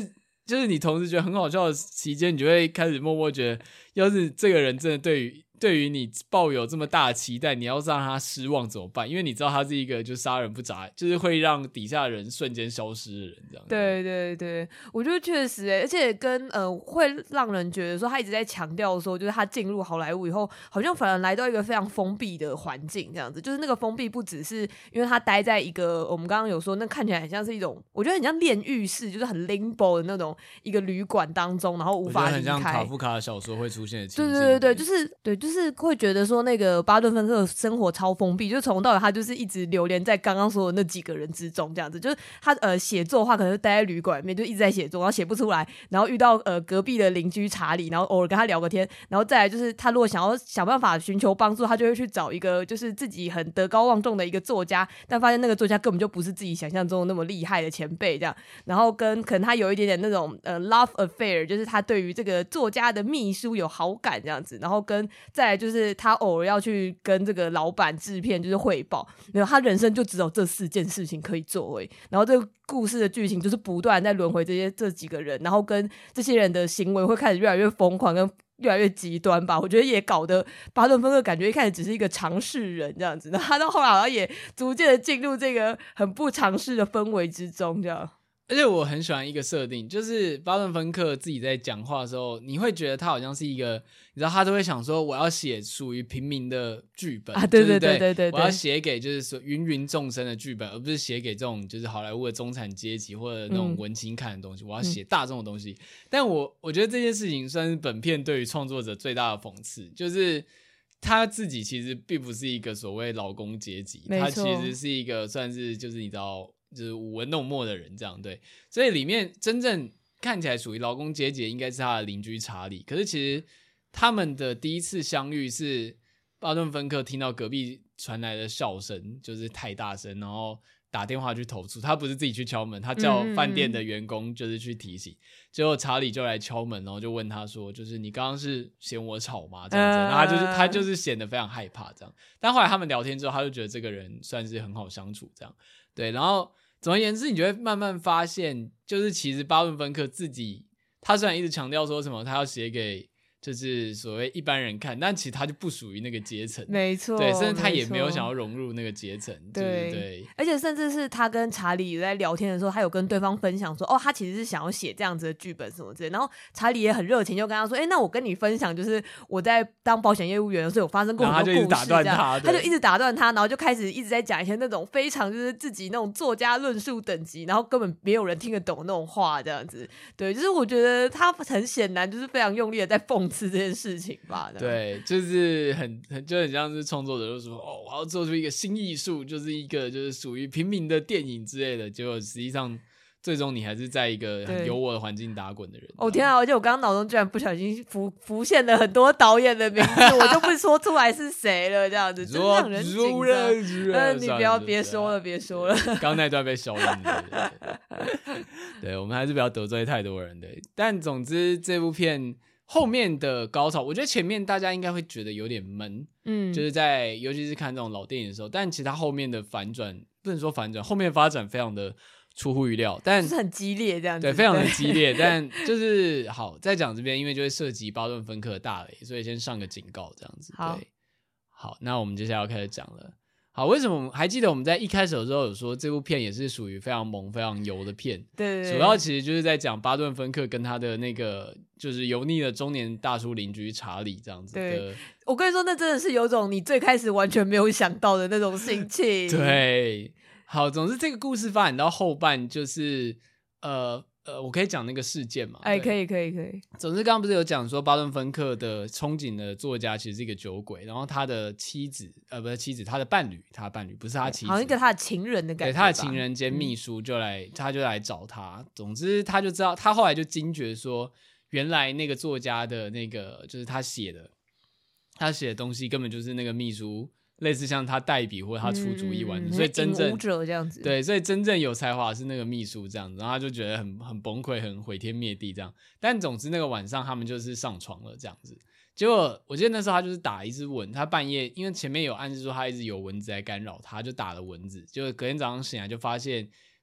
就是你同时觉得很好笑的期间，你就会开始默默觉得，要是这个人真的对于你抱有这么大的期待，你要让他失望怎么办？因为你知道他是一个就杀人不眨，就是会让底下的人瞬间消失的人，这样。 对对对，我觉得确实而且跟会让人觉得说他一直在强调说，就是他进入好莱坞以后，好像反而来到一个非常封闭的环境，这样子。就是那个封闭不只是因为他待在一个我们刚刚有说，那看起来很像是一种，我觉得很像炼狱式，就是很 limbo 的那种一个旅馆当中，然后无法离开。 很像卡夫卡的小说会出现的情境。 对对对对，就是会觉得说那个巴顿芬克的生活超封闭，就从头到尾他就是一直流连在刚刚说的那几个人之中，这样子。就是他写作的话，可能就待在旅馆里面，就一直在写作，然后写不出来，然后遇到隔壁的邻居查理，然后偶尔跟他聊个天，然后再来就是他如果想办法寻求帮助，他就会去找一个就是自己很德高望重的一个作家，但发现那个作家根本就不是自己想象中的那么厉害的前辈，这样。然后跟可能他有一点点那种love affair， 就是他对于这个作家的秘书有好感这样子，然后跟再来就是他偶尔要去跟这个老板制片就是汇报，然后他人生就只有这4件事情可以做而已。然后这个故事的剧情就是不断在轮回这几个人，然后跟这些人的行为会开始越来越疯狂跟越来越极端吧。我觉得也搞得巴顿芬克感觉一开始只是一个尝试人这样子，然后他到后来好像也逐渐的进入这个很不尝试的氛围之中这样。 而且我很喜欢一个设定，就是巴顿芬克自己在讲话的时候，你会觉得他好像是一个，你知道他都会想说我要写属于平民的剧本啊， 对对对对 对， 我要写给就是说芸芸众生的剧本，而不是写给这种就是好莱坞的中产阶级或者那种文青看的东西，我要写大众的东西。但我觉得这件事情算是本片对于创作者最大的讽刺，就是他自己其实并不是一个所谓劳工阶级，他其实是一个算是就是你知道就是舞文弄墨的人这样。对，所以里面真正看起来属于劳工阶级的应该是他的邻居查理，可是其实他们的第一次相遇是巴顿芬克听到隔壁传来的笑声就是太大声，然后打电话去投诉，他不是自己去敲门，他叫饭店的员工就是去提醒，结果查理就来敲门，然后就问他说就是你刚刚是嫌我吵吗这样子，然后他就是显得非常害怕这样。但后来他们聊天之后，他就觉得这个人算是很好相处这样。对，然后总而言之你就会慢慢发现，就是其实巴顿芬克自己他虽然一直强调说什么他要写给就是所谓一般人看，但其实他就不属于那个阶层， 没错， 对，甚至他也没有想要融入那个阶层，对对， 而且甚至是他跟查理在聊天的时候，他有跟对方分享说，他其实是想要写这样子的剧本什么之类的，然后查理也很热情，就跟他说，那我跟你分享，就是我在当保险业务员的时候有发生过很多故事，他就一直打断他，然后就开始一直在讲一些那种非常就是自己那种作家论述等级，然后根本没有人听得懂那种话，这样子，对，就是我觉得他很显然就是非常用力的在讽刺这件事情吧。 对，就是就很像是创作者就说我要做出一个新艺术，就是一个就是属于平民的电影之类的，结果实际上最终你还是在一个很有我的环境打滚的人。 天啊！而且我刚刚脑中居然不小心浮现了很多导演的名字，我就不说出来是谁了，这样子真让人紧张。你别说了，别说了。 刚那段被消音了。对，我们还是不要得罪太多人的。但总之这部片后面的高潮，我觉得前面大家应该会觉得有点闷，就是尤其是看这种老电影的时候，但其实它后面的反转，不能说反转，后面的发展非常的出乎预料，但就是很激烈这样子， 对，非常的激烈。但就是好，在讲这边，因为就会涉及巴顿芬克的大雷，所以先上个警告这样子。对，好，那我们接下来要开始讲了。好，为什么还记得我们在一开始的时候有说这部片也是属于非常萌非常油的片？ 对， 主要其实就是在讲巴顿芬克跟他的那个就是油腻的中年大叔邻居查理这样子的。 对，我跟你说，那真的是有种你最开始完全没有想到的那种心情。 对，好，总之这个故事发展到后半就是我可以讲那个事件嘛？ 可以。 总之，刚刚不是有讲说巴顿芬克的憧憬的作家其实是一个酒鬼，然后他的妻子，不是妻子，他的伴侣不是他妻子， 好像一个他的情人的感觉。 对，他的情人兼秘书他就来找他。总之，他就知道，他后来就惊觉说，原来那个作家的那个就是他写的东西根本就是那个秘书。类似像他代笔或他出主意完成，所以真正者这样子， 对，所以真正有才华是那个秘书这样子，然后他就觉得很崩溃，很毁天灭地这样。但总之那个晚上他们就是上床了这样子。结果我记得那时候他就是打一只蚊，他半夜因为前面有暗示说他一直有蚊子来干扰他，就打了蚊子。结果隔天早上醒来就发现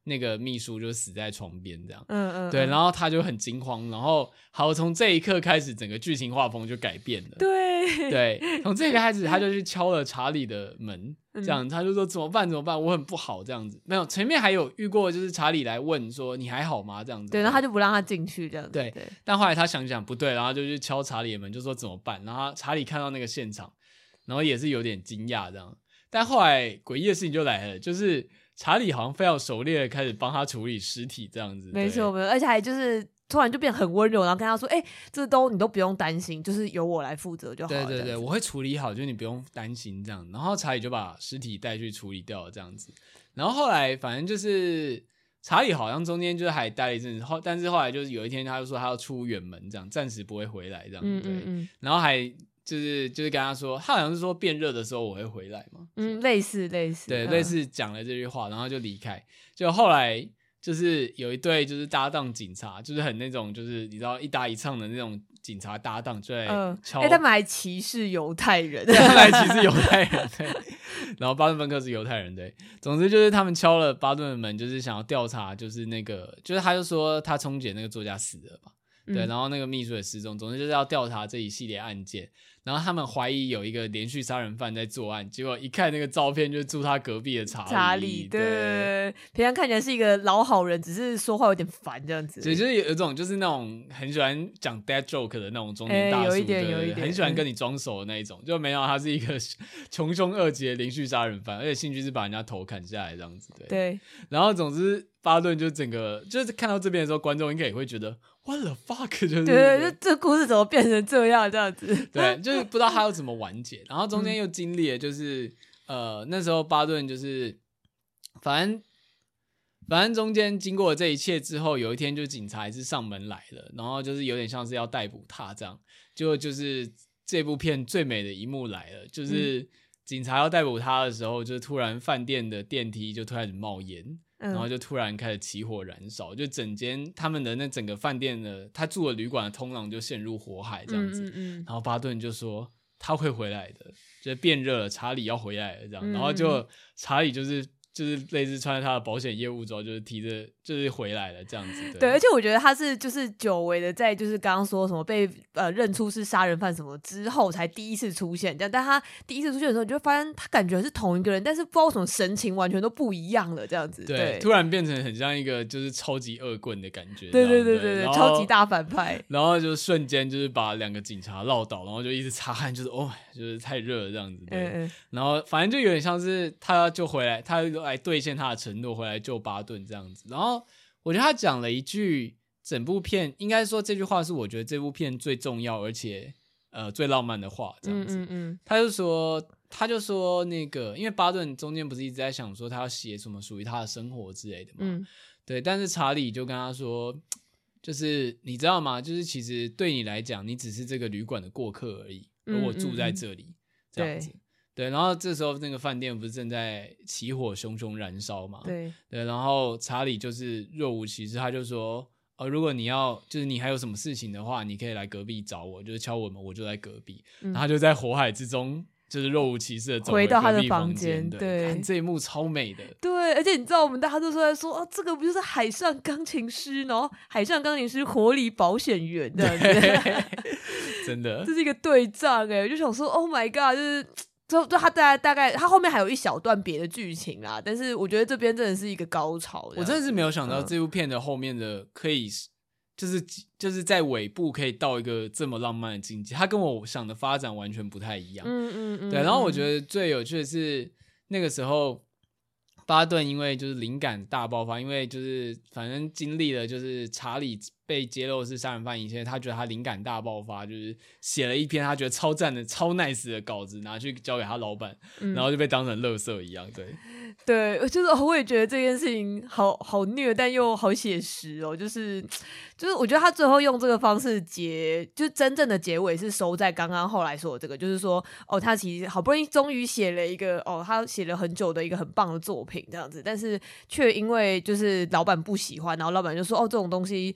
那个秘书就死在床边这样， 对， 然后他就很惊慌，然后好从这一刻开始，整个剧情画风就改变了。对，从这一刻开始，他就去敲了查理的门，这样他就说怎么办？我很不好这样子。没有，前面还有遇过，就是查理来问说你还好吗？这样子。 对，然后他就不让他进去这样子。 对，但后来他想想不对，然后就去敲查理的门，就说怎么办？然后查理看到那个现场，然后也是有点惊讶这样。但后来诡异的事情就来了，就是查理好像非常熟练的开始帮他处理尸体这样子。 没错，而且还就是突然就变很温柔，然后跟他说这你都不用担心，就是由我来负责就好了。 对，我会处理好，就是你不用担心这样。然后查理就把尸体带去处理掉了这样子。然后后来反正就是查理好像中间就是还待了一阵子，但是后来就是有一天他就说他要出远门这样，暂时不会回来这样。对，然后还就是跟他说，他好像是说变热的时候我会回来嘛， 类似， 对，类似讲了这句话，然后就离开。就后来就是有一对就是搭档警察，就是很那种就是你知道一搭一唱的那种警察搭档，就在敲。 他们还歧视犹太人， 对，他们还歧视犹太人，对。然后巴顿芬克是犹太人，对。总之就是他们敲了巴顿的门，就是想要调查，就是那个，就是他就说他冲检那个作家死了嘛。对，然后那个秘书也失踪，总之就是要调查这一系列案件。然后他们怀疑有一个连续杀人犯在作案，结果一看那个照片，就是住他隔壁的查理。 对，平常看起来是一个老好人，只是说话有点烦这样子。 对，就是有一种就是那种很喜欢讲 dad joke 的那种中年大叔， 有一点， 很喜欢跟你装熟的那一种。就没有他是一个穷凶恶极的连续杀人犯，而且兴趣是把人家头砍下来这样子。 对。 然后总之巴顿就整个就是看到这边的时候，观众应该也会觉得 what the fuck， 就是对，这故事怎么变成这样子？ 对，就是不知道他要怎么完结。然后中间又经历了就是那时候巴顿就是反正中间经过了这一切之后，有一天就警察还是上门来了，然后就是有点像是要逮捕他这样。就是这部片最美的一幕来了，就是警察要逮捕他的时候，就突然饭店的电梯就突然冒烟。然后就突然开始起火燃烧，就整间他们的那整个饭店的他住的旅馆的通廊就陷入火海这样子。然后巴顿就说他会回来的，就是变热了，查理要回来了这样。然后就查理就是类似穿着他的保险业务装，就是提着就是回来了这样子。 对，而且我觉得他是就是久违的在就是刚刚说什么被认出是杀人犯什么之后才第一次出现这样，但他第一次出现的时候，你就会发现他感觉是同一个人，但是不知道为什么神情完全都不一样了这样子。对， 突然变成很像一个就是超级恶棍的感觉。 对，超级大反派。 然后就瞬间就是把两个警察撂倒，然后就一直擦汗，就是就是太热了这样子。对，然后反正就有点像是他就回来，他来兑现他的承诺，回来救巴顿这样子。然后我觉得他讲了一句，整部片应该说这句话是我觉得这部片最重要而且最浪漫的话这样子。他就说那个，因为巴顿中间不是一直在想说他要写什么属于他的生活之类的嘛。对，但是查理就跟他说，就是你知道吗？就是其实对你来讲，你只是这个旅馆的过客而已，而我住在这里这样子。对，然后这时候那个饭店不是正在起火熊熊燃烧嘛？对，然后查理就是若无其事，他就说如果你要就是你还有什么事情的话，你可以来隔壁找我，就是敲我门，我就在隔壁。然后他就在火海之中就是若无其事的走回到他的房间。对， 看这一幕超美的。 对，而且你知道我们大家都在说这个不就是海上钢琴师，然后海上钢琴师火力保险员这样子。 真的， 这是一个对仗我就想说 Oh my god， 就是就他大概他后面还有一小段别的剧情啦，但是我觉得这边真的是一个高潮。 我真的是没有想到这部片的后面的可以就是在尾部可以到一个这么浪漫的境界，它跟我想的发展完全不太一样。对，然后我觉得最有趣的是那个时候巴顿因为就是灵感大爆发，因为就是反正经历了就是查理被揭露是杀人犯以前，他觉得他灵感大爆发，就是写了一篇他觉得超赞的超 nice 的稿子拿去交给他老板，然后就被当成垃圾一样。 对，就是我也觉得这件事情好虐，但又好写实哦。就是我觉得他最后用这个方式就真正的结尾是收在刚刚后来说的这个，就是说他其实好不容易终于写了一个他写了很久的一个很棒的作品这样子，但是却因为就是老板不喜欢，然后老板就说这种东西就是因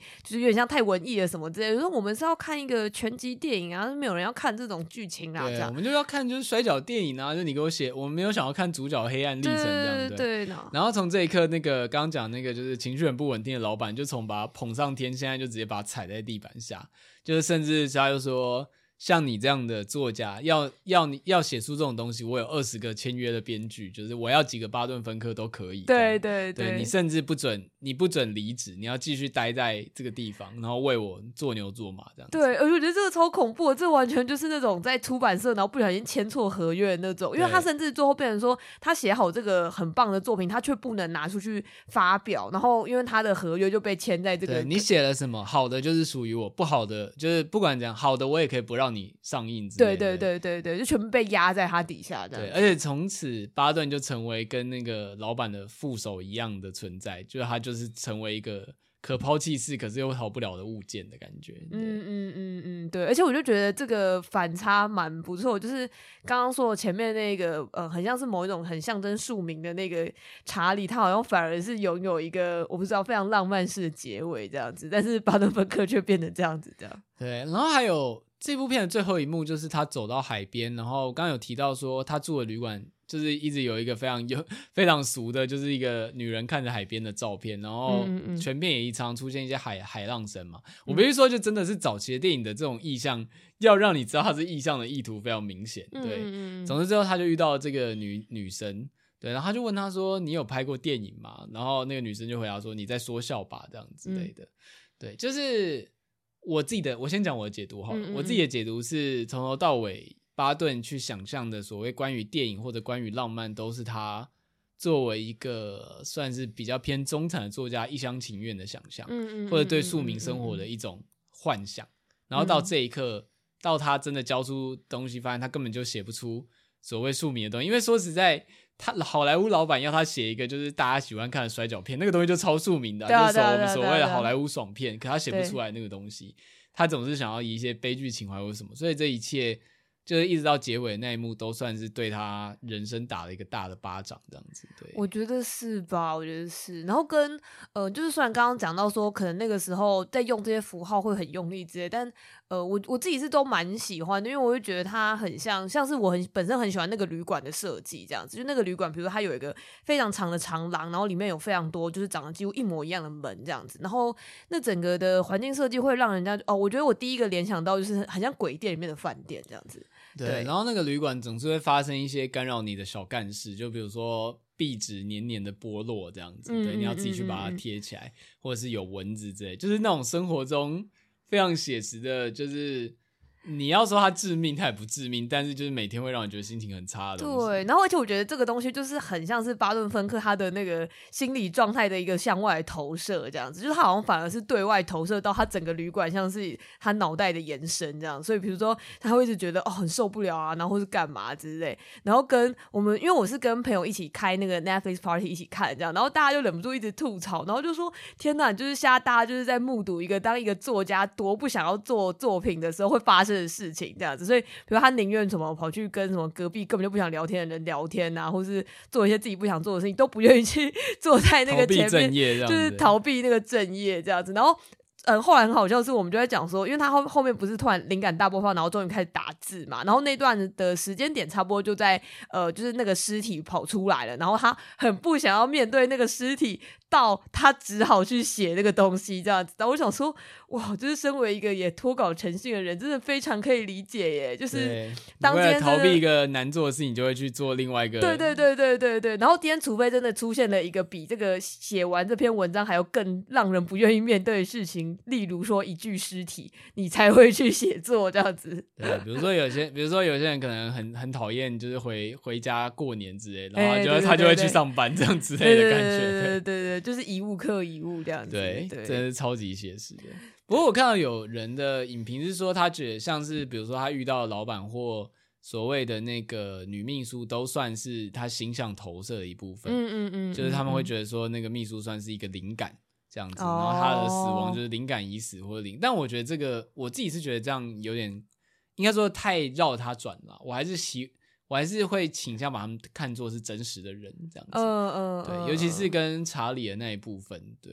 点像太文艺了什么之类的，就说我们是要看一个拳击电影啊，没有人要看这种剧情啊，这对， 样我们就要看就是摔跤电影啊，就你给我写，我们没有想要看主角黑暗历程这样。 对， 然后从这一刻，那个刚刚讲那个就是情绪很不稳定的老板，就从把他捧上天，现在就直接把他踩在地板下，就是甚至他就说，像你这样的作家，要写出这种东西，我有20个签约的编剧，就是我要几个巴顿芬克都可以。 对， 你甚至不准离职，你要继续待在这个地方，然后为我做牛做马这样子。 对，而且我觉得这个超恐怖的，这完全就是那种在出版社然后不小心签错合约的那种，因为他甚至最后变成说他写好这个很棒的作品，他却不能拿出去发表，然后因为他的合约就被签在这个。 对，你写了什么好的就是属于我，不好的就是不管怎样，好的我也可以不让你上映之类的。 对，就全部被压在他底下的。 对，而且从此巴顿就成为跟那个老板的副手一样的存在，就是他就是成为一个可抛弃式可是又逃不了的物件的感觉。 对，而且我就觉得这个反差蛮不错，就是刚刚说的前面那个很像是某一种很象征庶民的那个查理，他好像反而是拥有一个我不知道非常浪漫式的结尾这样子，但是巴顿芬克却变成这样子这样。 对，然后还有这部片的最后一幕就是他走到海边，然后刚刚有提到说他住的旅馆就是一直有一个非常俗的，就是一个女人看着海边的照片，然后全片也常出现一些海浪声嘛。我必须说，就真的是早期的电影的这种意象，要让你知道它是意象的意图非常明显。对，总之之后他就遇到这个女生，对，然后他就问他说：“你有拍过电影吗？”然后那个女生就回答说：“你在说笑吧，这样之类的。”对，就是我先讲我的解读好了。我自己的解读是从头到尾，巴顿去想象的所谓关于电影或者关于浪漫，都是他作为一个算是比较偏中产的作家一厢情愿的想象，或者对庶民生活的一种幻想。然后到这一刻，到他真的交出东西，发现他根本就写不出所谓庶民的东西。因为说实在，好莱坞老板要他写一个就是大家喜欢看的摔角片，那个东西就超庶民的，就是我们所谓的好莱坞爽片，可他写不出来那个东西。他总是想要以一些悲剧情怀或什么，所以这一切就是一直到结尾的那一幕都算是对他人生打了一个大的巴掌这样子。对， 我觉得是吧，我觉得是。然后跟就是虽然刚刚讲到说可能那个时候在用这些符号会很用力之类，但我自己是都蛮喜欢的，因为我会觉得它很像是我本身很喜欢那个旅馆的设计这样子，就那个旅馆比如说它有一个非常长的长廊，然后里面有非常多就是长得几乎一模一样的门这样子，然后那整个的环境设计会让人家我觉得我第一个联想到就是很像鬼店里面的饭店这样子。 对，然后那个旅馆总是会发生一些干扰你的小干事，就比如说壁纸黏黏的剥落这样子，对，你要自己去把它贴起来，或者是有蚊子之类，就是那种生活中非常写实的，就是你要说它致命，它也不致命，但是就是每天会让你觉得心情很差的东西。 对，然后而且我觉得这个东西就是很像是巴顿芬克他的那个心理状态的一个向外投射，这样子，就是他好像反而是对外投射到他整个旅馆，像是他脑袋的延伸这样。所以比如说他会一直觉得很受不了啊，然后或是干嘛之类，然后跟我们因为我是跟朋友一起开那个 Netflix party 一起看这样，然后大家就忍不住一直吐槽，然后就说天哪，就是现在大家就是在目睹当一个作家多不想要做作品的时候会发生的事情这样子。所以比如他宁愿什么跑去跟什么隔壁根本就不想聊天的人聊天啊，或是做一些自己不想做的事情，都不愿意去坐在那个前面，就是逃避那个正业这样子。然后后来很好笑的是，我们就在讲说，因为他后面不是突然灵感大爆发，然后终于开始打字嘛，然后那段的时间点差不多就在就是那个尸体跑出来了，然后他很不想要面对那个尸体，到他只好去写那个东西这样子。然后我想说，哇，就是身为一个也脱稿成性的人，真的非常可以理解耶。就是当今天为了逃避一个难做的事情，就会去做另外一个。 对。然后今天除非真的出现了一个比这个写完这篇文章还有更让人不愿意面对的事情，例如说一具尸体，你才会去写作这样子。 对，比如说有些人可能很讨厌，就是回家过年之类，然后他就会去上班这样之类的感觉。 对，就是一物克一物这样子。 对，真的是超级写实的。不过我看到有人的影评是说，他觉得像是比如说他遇到的老板或所谓的那个女秘书，都算是他形象投射的一部分。就是他们会觉得说那个秘书算是一个灵感这样子，然后他的死亡就是灵感已死或者但我觉得这个我自己是觉得这样有点应该说太绕他转了，我还是会倾向把他们看作是真实的人这样子。对，尤其是跟查理的那一部分。对，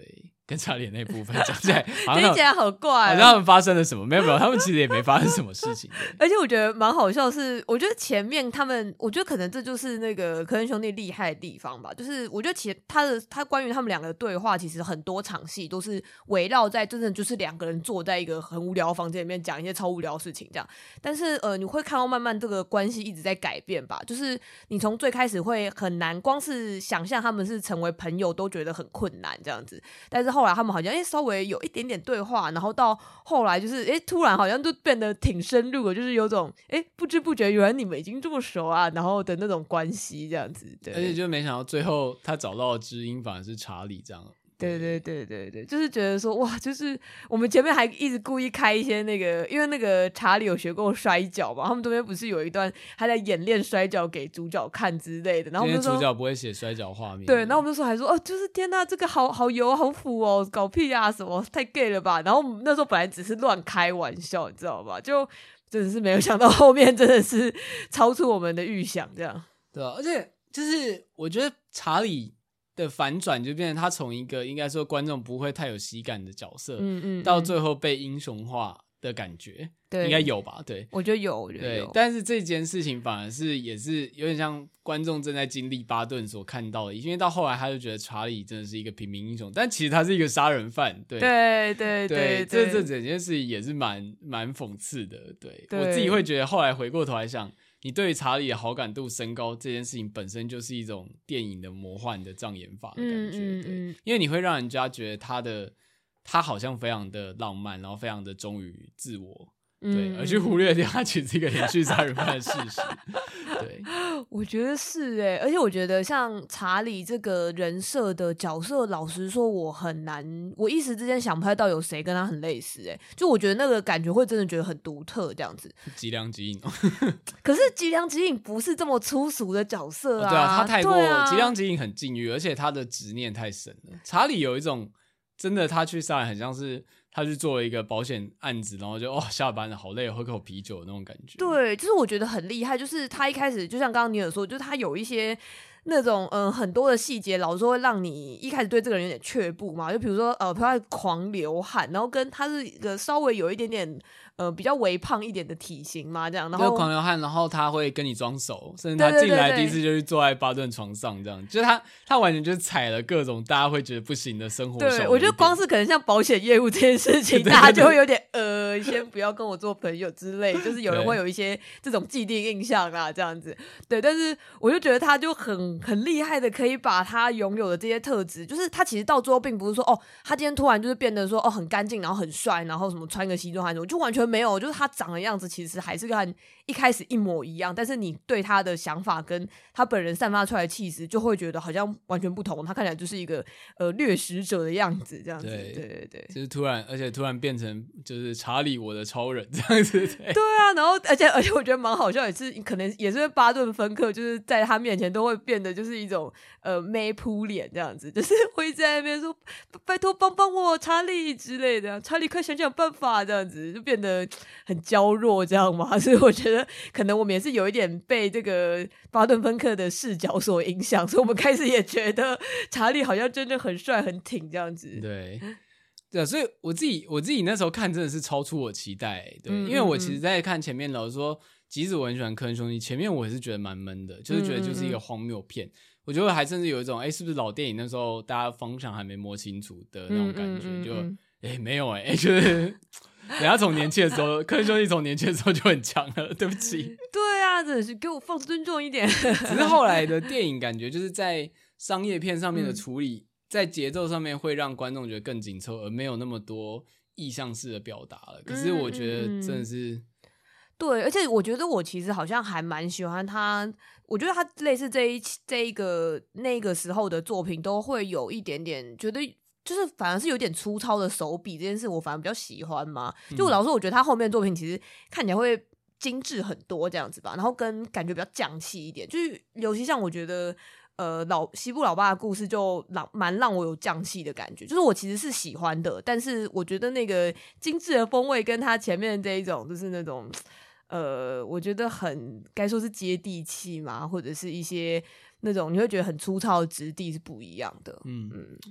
跟查理的那部分讲起来好像听起来好怪、 好像他们发生了什么，没有，他们其实也没发生什么事情。 而且我觉得蛮好笑是，我觉得前面他们，我觉得可能这就是那个科恩兄弟厉害的地方吧，就是我觉得其实他关于他们两个的对话，其实很多场戏都是围绕在真的就是两个人坐在一个很无聊的房间里面讲一些超无聊的事情这样，但是你会看到慢慢这个关系一直在改变吧，就是你从最开始会很难，光是想象他们是成为朋友都觉得很困难这样子，但是后来他们好像稍微有一点点对话，然后到后来就是突然好像就变得挺深入的，就是有种不知不觉原来你们已经这么熟啊，然后的那种关系这样子。对， 而且就没想到最后他找到的知音反而是查理这样。 对对对对对，就是觉得说哇，就是我们前面还一直故意开一些那个，因为那个查理有学过摔跤嘛，他们这边不是有一段他在演练摔跤给主角看之类的，然后我们就说因为主角不会写摔跤画面， 对，然后我们就说还说就是天哪，这个好油好腐哦，搞屁啊什么，太 gay 了吧？然后我们那时候本来只是乱开玩笑，你知道吧？就真的是没有想到后面真的是超出我们的预想，这样。 对啊，而且就是我觉得查理的反转就变成他从一个应该说观众不会太有喜感的角色，到最后被英雄化的感觉，应该有吧？对， 我觉得有， 对。但是这件事情反而是也是有点像观众正在经历巴顿所看到的，因为到后来他就觉得查理真的是一个平民英雄，但其实他是一个杀人犯。对对对对， 这整件事情也是蛮讽刺的。对，我自己会觉得后来回过头来想，你对于查理的好感度升高这件事情本身就是一种电影的魔幻的障眼法的感觉，对，因为你会让人家觉得他好像非常的浪漫，然后非常的忠于自我，对，而去忽略掉他其实是一个连续杀人犯的事实。对， 我觉得是而且我觉得像查理这个人设的角色，老实说我很难，我一时之间想不太到有谁跟他很类似就我觉得那个感觉会真的觉得很独特这样子。 吉良吉影可是吉良吉影不是这么粗俗的角色啊， 对啊，他太过吉良吉影很禁欲，而且他的执念太深了。查理有一种真的他去杀人很像是他去做了一个保险案子，然后就下班了好累，喝口啤酒的那种感觉。 对，就是我觉得很厉害，就是他一开始就像刚刚你有说，就是他有一些那种很多的细节，老实说会让你一开始对这个人有点却步嘛。就比如说他狂流汗，然后跟他是一个稍微有一点点比较微胖一点的体型嘛，这样，然后就狂流汗，然后他会跟你装熟，甚至他进来第一次就去坐在巴顿床上，这样，就是他完全就是踩了各种大家会觉得不行的生活手。 对，我觉得光是可能像保险业务这件事情，大家就会有点先不要跟我做朋友之类，就是有人会有一些这种既定印象啊，这样子。对，但是我就觉得他就很厉害的，可以把他拥有的这些特质，就是他其实到最后并不是说他今天突然就是变得说很干净，然后很帅，然后什么穿个西装还是什么，就完全没有，就是他长的样子其实还是跟一开始一模一样，但是你对他的想法跟他本人散发出来的气质，就会觉得好像完全不同。他看起来就是一个掠食者的样子，这样子。对对对， 就是突然变成就是查理我的超人这样子。 对啊，然后而且我觉得蛮好笑，也是可能也是巴顿芬克，就是在他面前都会变得就是一种妹扑脸这样子，就是会在那边说拜托帮帮我查理之类的，查理快想想办法这样子，就变得很娇弱这样嘛。所以我觉得可能我们也是有一点被这个巴顿芬克的视角所影响，所以我们开始也觉得查理好像真的很帅很挺这样子。 对啊，所以我自己那时候看真的是超出我期待，对，因为我其实在看前面，老实说，即使我很喜欢科恩兄弟，前面我也是觉得蛮闷的，就是觉得就是一个荒谬片。我觉得还甚至有一种是不是老电影那时候大家方向还没摸清楚的那种感觉，就没有就是人家从年轻的时候，科恩兄弟从年轻的时候就很强了，对不起。 对啊，真的是给我放尊重一点。 只是后来的电影感觉就是在商业片上面的处理，在节奏上面会让观众觉得更紧凑，而没有那么多意象式的表达了。可是我觉得真的是。 对，而且我觉得我其实好像还蛮喜欢他，我觉得他类似这一个那个时候的作品都会有一点点觉得就是反而是有点粗糙的手笔这件事我反而比较喜欢嘛。就老实说我觉得他后面的作品其实看起来会精致很多这样子吧，然后跟感觉比较匠气一点，就是尤其像我觉得西部老爸的故事就蛮让我有匠气的感觉，就是我其实是喜欢的，但是我觉得那个精致的风味跟他前面这一种就是那种我觉得很该说是接地气嘛，或者是一些那种你会觉得很粗糙的质地是不一样的。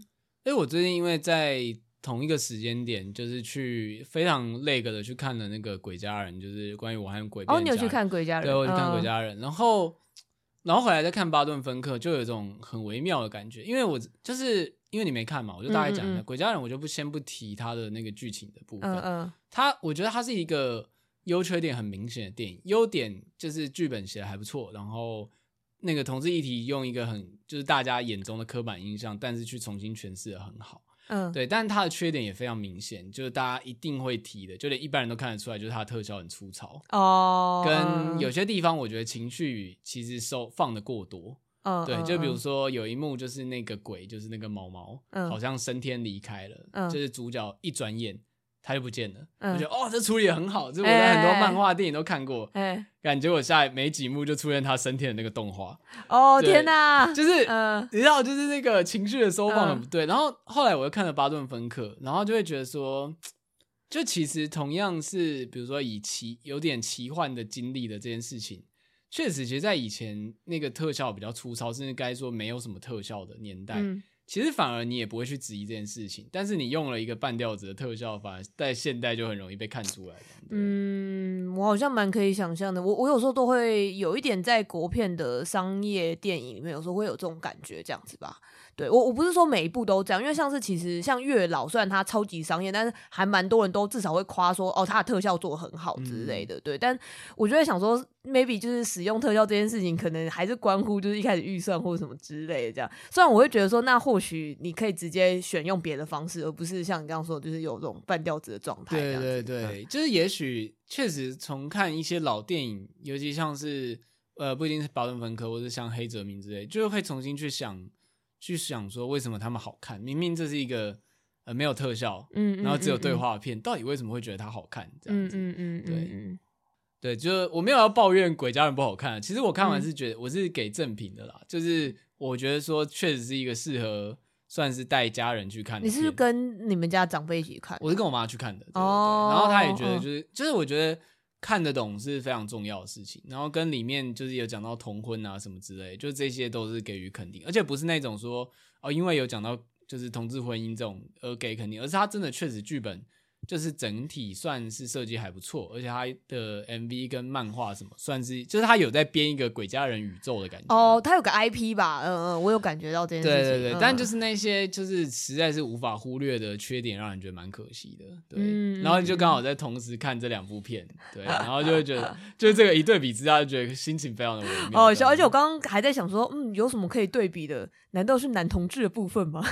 我最近因为在同一个时间点，就是去非常累的去看了那个鬼家人，就是关于我和鬼变的家人。 你有去看鬼家人？ 对，我去看鬼家人，然后回来再看巴顿芬克，就有一种很微妙的感觉，因为我就是因为你没看嘛，我就大概讲一下鬼家人，我就先不提他的那个剧情的部分。我觉得他是一个优缺点很明显的电影，优点就是剧本写得还不错，然后那个同志议题用一个就是大家眼中的刻板印象，但是去重新诠释得很好。对，但它的缺点也非常明显，就是大家一定会提的，就连一般人都看得出来，就是它的特效很粗糙跟有些地方我觉得情绪其实放得过多。对，就比如说有一幕就是那个鬼，就是那个毛毛，好像升天离开了，就是主角一转眼他就不见了，我觉得这处理得很好，这我在很多漫画电影都看过，感觉我下来没几幕就出现他升天的那个动画， 天哪， 就是你知道，就是那个情绪的收放很不对。然后后来我又看了巴顿芬克，然后就会觉得说，就其实同样是比如说有点奇幻的经历的这件事情，确实其实在以前那个特效比较粗糙，甚至该说没有什么特效的年代，其实反而你也不会去质疑这件事情，但是你用了一个半吊子的特效，反而在现代就很容易被看出来。 我好像蛮可以想象的。我有时候都会有一点在国片的商业电影里面，有时候会有这种感觉，这样子吧。对，我不是说每一部都这样，因为其实像月老，虽然它超级商业，但是还蛮多人都至少会夸说它的特效做得很好之类的。对，但我就在想说 maybe 就是使用特效这件事情可能还是关乎就是一开始预算或什么之类的这样。虽然我会觉得说那或许你可以直接选用别的方式，而不是像你刚刚说的就是有这种半吊子的状态。 对，就是也许确实重看一些老电影，尤其像是不一定是巴顿芬克或是像黑泽明之类，就会重新去想说为什么他们好看，明明这是一个没有特效，然后只有对话片，到底为什么会觉得它好看这样子。对，就是我没有要抱怨鬼家人不好看，其实我看完是觉得我是给正评的啦，就是我觉得说确实是一个适合算是带家人去看的片。 你是不是跟你们家长辈一起看？ 我是跟我妈去看的，对，然后她也觉得就是我觉得看得懂是非常重要的事情，然后跟里面就是有讲到同婚啊什么之类，就这些都是给予肯定，而且不是那种说因为有讲到就是同志婚姻这种而给肯定，而是他真的确实剧本就是整体算是设计还不错，而且他的 MV 跟漫画什么算是就是他有在编一个鬼家人宇宙的感觉。 他有个 IP 吧，我有感觉到这件事情。 对，但就是那些就是实在是无法忽略的缺点，让人觉得蛮可惜的。对，然后就刚好在同时看这两部片，对，然后就会觉得就是这个一对比之下，就觉得心情非常的微妙。 而且我刚刚还在想说，有什么可以对比的？难道是男同志的部分吗？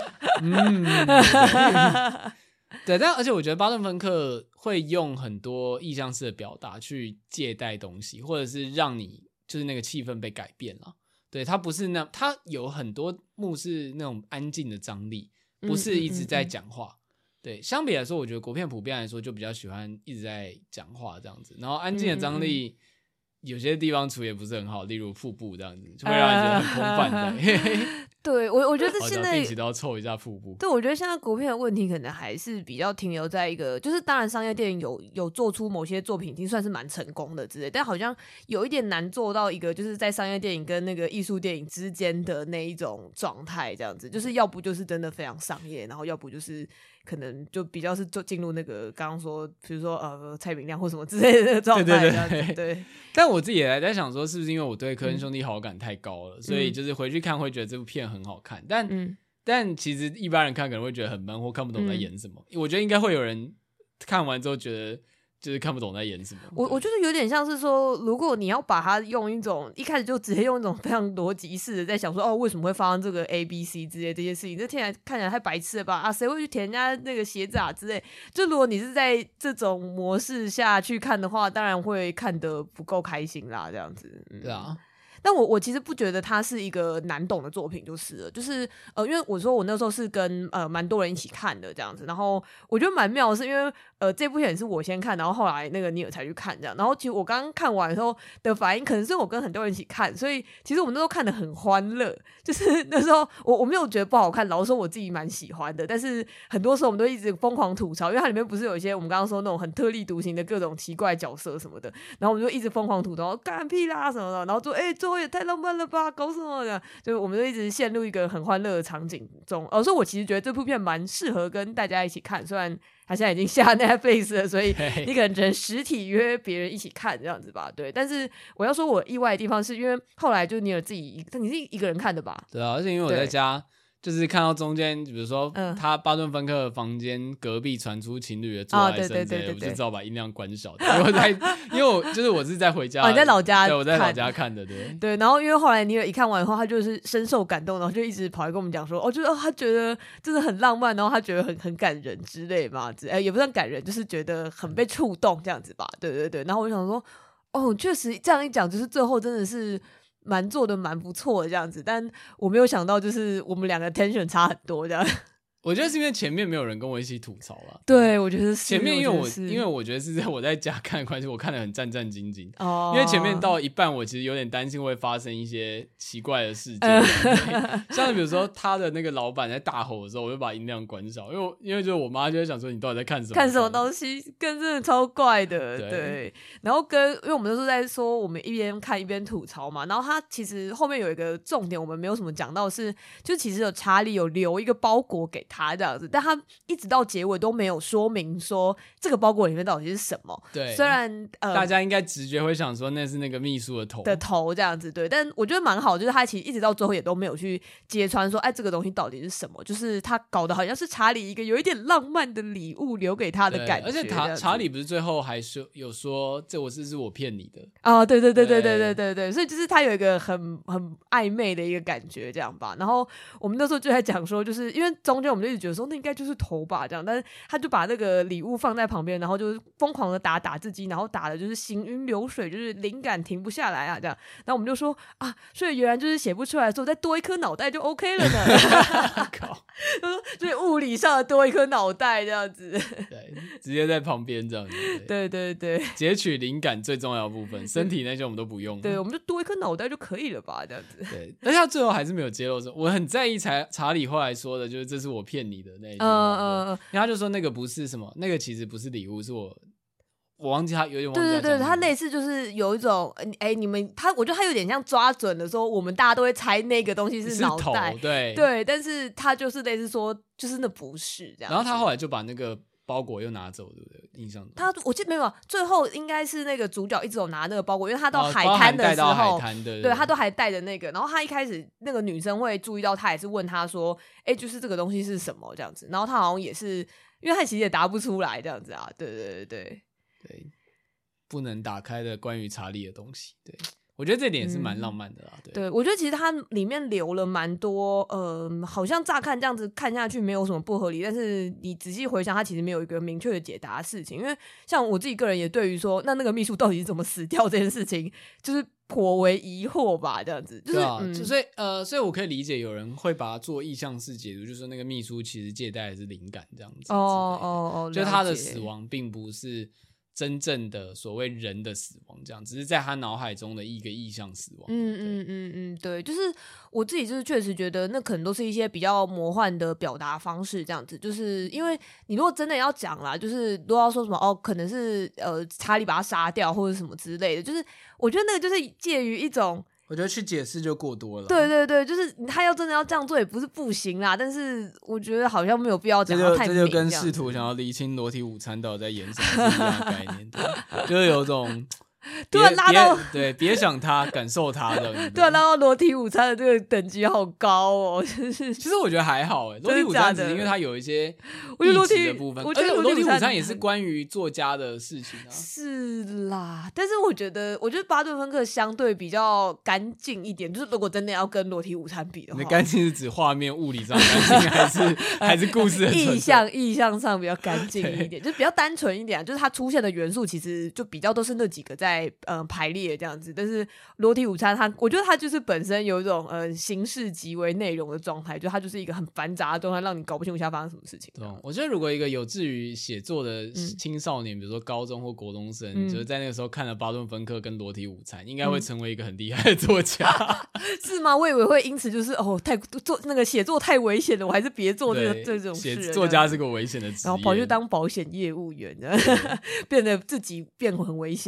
对，但而且我觉得巴顿芬克会用很多意象式的表达去借代东西，或者是让你就是那个气氛被改变了。对，他不是他有很多幕是那种安静的张力，不是一直在讲话。对，相比来说，我觉得国片普遍来说就比较喜欢一直在讲话这样子，然后安静的张力有些地方处理也不是很好，例如腹部这样子，就会让人觉得很空泛的。 对，我觉得现在定期都要凑一下腹部。 对，我觉得现在国片的问题可能还是比较停留在一个，就是当然商业电影有做出某些作品已经算是蛮成功的之类，但好像有一点难做到一个就是在商业电影跟那个艺术电影之间的那一种状态，这样子，就是要不就是真的非常商业，然后要不就是可能就比较是进入那个刚刚说，比如说蔡明亮或什么之类的那个状态。对。 但我自己也还在想说，是不是因为我对科恩兄弟好感太高了，所以就是回去看会觉得这部片很好看，但其实一般人看可能会觉得很闷或看不懂在演什么。我觉得应该会有人看完之后觉得就是看不懂在演什么。 我觉得有点像是说，如果你要把它用一种一开始就直接用一种非常逻辑式的在想说，为什么会发生这个 A、B、C 之类这些事情，这看起来太白痴了吧？谁会去填人家那个鞋子啊之类？就如果你是在这种模式下去看的话，当然会看得不够开心啦，这样子。 对啊。 但我其实不觉得它是一个难懂的作品就是了，就是因为我说我那时候是跟蛮多人一起看的这样子，然后我觉得蛮妙的是因为这部片也是我先看，然后后来那个尼尔才去看这样，然后其实我刚刚看完的时候的反应可能是我跟很多人一起看，所以其实我们那时候看得很欢乐，就是那时候我没有觉得不好看，老实说我自己蛮喜欢的，但是很多时候我们都一直疯狂吐槽，因为它里面不是有一些我们刚刚说那种很特立独行的各种奇怪角色什么的，然后我们就一直疯狂吐槽干屁啦什么的，然后说最后也太浪漫了吧，搞什么的？就我们就一直陷入一个很欢乐的场景中。所以我其实觉得这部片蛮适合跟大家一起看，虽然他现在已经下 Netflix 了，所以你可能只能实体约别人一起看这样子吧。对，但是我要说我意外的地方是因为后来就你有自己，你是一个人看的吧？ 对啊，而且因为我在家。就是看到中间，比如说他巴顿芬克的房间隔壁传出情侣的做爱声之类的，我就只好把音量关小。因为我是在回家， 你在老家， 对，我在老家看的， 对。然后因为后来你有一看完以后，他就是深受感动，然后就一直跑来跟我们讲说，就是他觉得真的很浪漫，然后他觉得很感人之类嘛，也不算感人，就是觉得很被触动这样子吧。对。然后我就想说，确实这样一讲，就是最后真的是。做的蛮不错的这样子，但我没有想到就是我们两个 tension 差很多这样。 我觉得是因为前面没有人跟我一起吐槽啦。 对，我觉得是前面因为我觉得是我在家看的关系，我看得很战战兢兢。因为前面到一半，我其实有点担心会发生一些奇怪的事件，像比如说他的那个老板在大吼的时候，我就把音量关小，因为就是我妈就会想说你到底在看什么东西，真的超怪的。对，然后因为我们都是在说我们一边看一边吐槽嘛，然后他其实后面有一个重点我们没有什么讲到是，就其实查理有留一个包裹给他这样子，但他一直到结尾都没有说明说这个包裹里面到底是什么。 对， 虽然大家应该直觉会想说那是那个秘书的头这样子，对，但我觉得蛮好，就是他其实一直到最后也都没有去揭穿说，这个东西到底是什么，就是他搞得好像是查理一个有一点浪漫的礼物留给他的感觉。 而且查理不是最后还有说这是我骗你的对，所以就是他有一个很暧昧的一个感觉这样吧。然后我们那时候就在讲说，就是因为中间我们就一直觉得说那应该就是头吧这样，但是他就把那个礼物放在旁边，然后就疯狂的打字机，然后打的就是行云流水，就是灵感停不下来啊这样。然后我们就说所以原来就是写不出来的时候再多一颗脑袋就 OK 了呢。就是物理上的多一颗脑袋这样子， 对，直接在旁边这样子。 对， 截取灵感最重要的部分，身体那些我们都不用。 对，我们就多一颗脑袋就可以了吧这样子。 对，而且他最后还是没有揭露。我很在意查理后来说的，就是这是我骗你的那一句话。因为他就说那个不是什么，那个其实不是礼物，是我忘记他有点忘记。 对，他那次就是有一种我觉得他有点像抓准的说，我们大家都会猜那个东西是脑袋，对，但是他就是类似说，就是那不是这样。 然后他后来就把那个包裹又拿走，对不对？印象中我记得没有，最后应该是那个主角一直有拿那个包裹，因为他到海滩的时候，对，他都还带着那个。然后他一开始那个女生会注意到他，也是问他说：“就是这个东西是什么？”这样子。然后他好像也是，因为他其实也答不出来这样子啊。对， 不能打开的关于查理的东西，对。我觉得这点也是蛮浪漫的啦。 对，我觉得其实它里面留了蛮多好像乍看这样子看下去没有什么不合理，但是你仔细回想，它其实没有一个明确的解答的事情。因为像我自己个人也对于说那个秘书到底是怎么死掉这件事情，就是颇为疑惑吧，这样子。就是对啊，所以我可以理解有人会把它做意象式解读，就是说那个秘书其实借贷的是灵感这样子。就是他的死亡并不是真正的所谓人的死亡，这样只是在他脑海中的一个意象死亡。 对，就是我自己就是确实觉得那可能都是一些比较魔幻的表达方式，这样子。就是因为你如果真的要讲啦，就是都要说什么可能是查理把他杀掉或者什么之类的，就是我觉得那个就是介于一种。 我觉得去解释就过多了。 对，就是他要真的要这样做也不是不行啦，但是我觉得好像没有必要讲到太明。 这就跟试图想要厘清裸体午餐到底在演什么是一样的概念，就是有种突然拉到别想他，感受他的。 对啊，拉到裸体午餐的这个等级好高哦，其实我觉得还好裸体午餐只是因为它有一些裸体的部分， 而且裸体午餐也是关于作家的事情啊。 是啦，但是我觉得巴顿芬克相对比较干净一点，就是如果真的要跟裸体午餐比的话， 你的干净是指画面物理上干净，还是故事意象上比较干净一点，就比较单纯一点，就是它出现的元素其实就比较都是那几个在排列这样子。但是裸体午餐我觉得它就是本身有一种形式即为内容的状态，就它就是一个很繁杂的状态，让你搞不清楚下发生什么事情。 我觉得如果一个有志于写作的青少年，比如说高中或国中生，就是在那个时候看了巴顿芬克跟裸体午餐，应该会成为一个很厉害的作家。 是吗？我以为会因此就是那个写作太危险了，我还是别做这种事。 作家是个危险的职业， 然后跑去当保险业务员，变得自己变很危险这样子。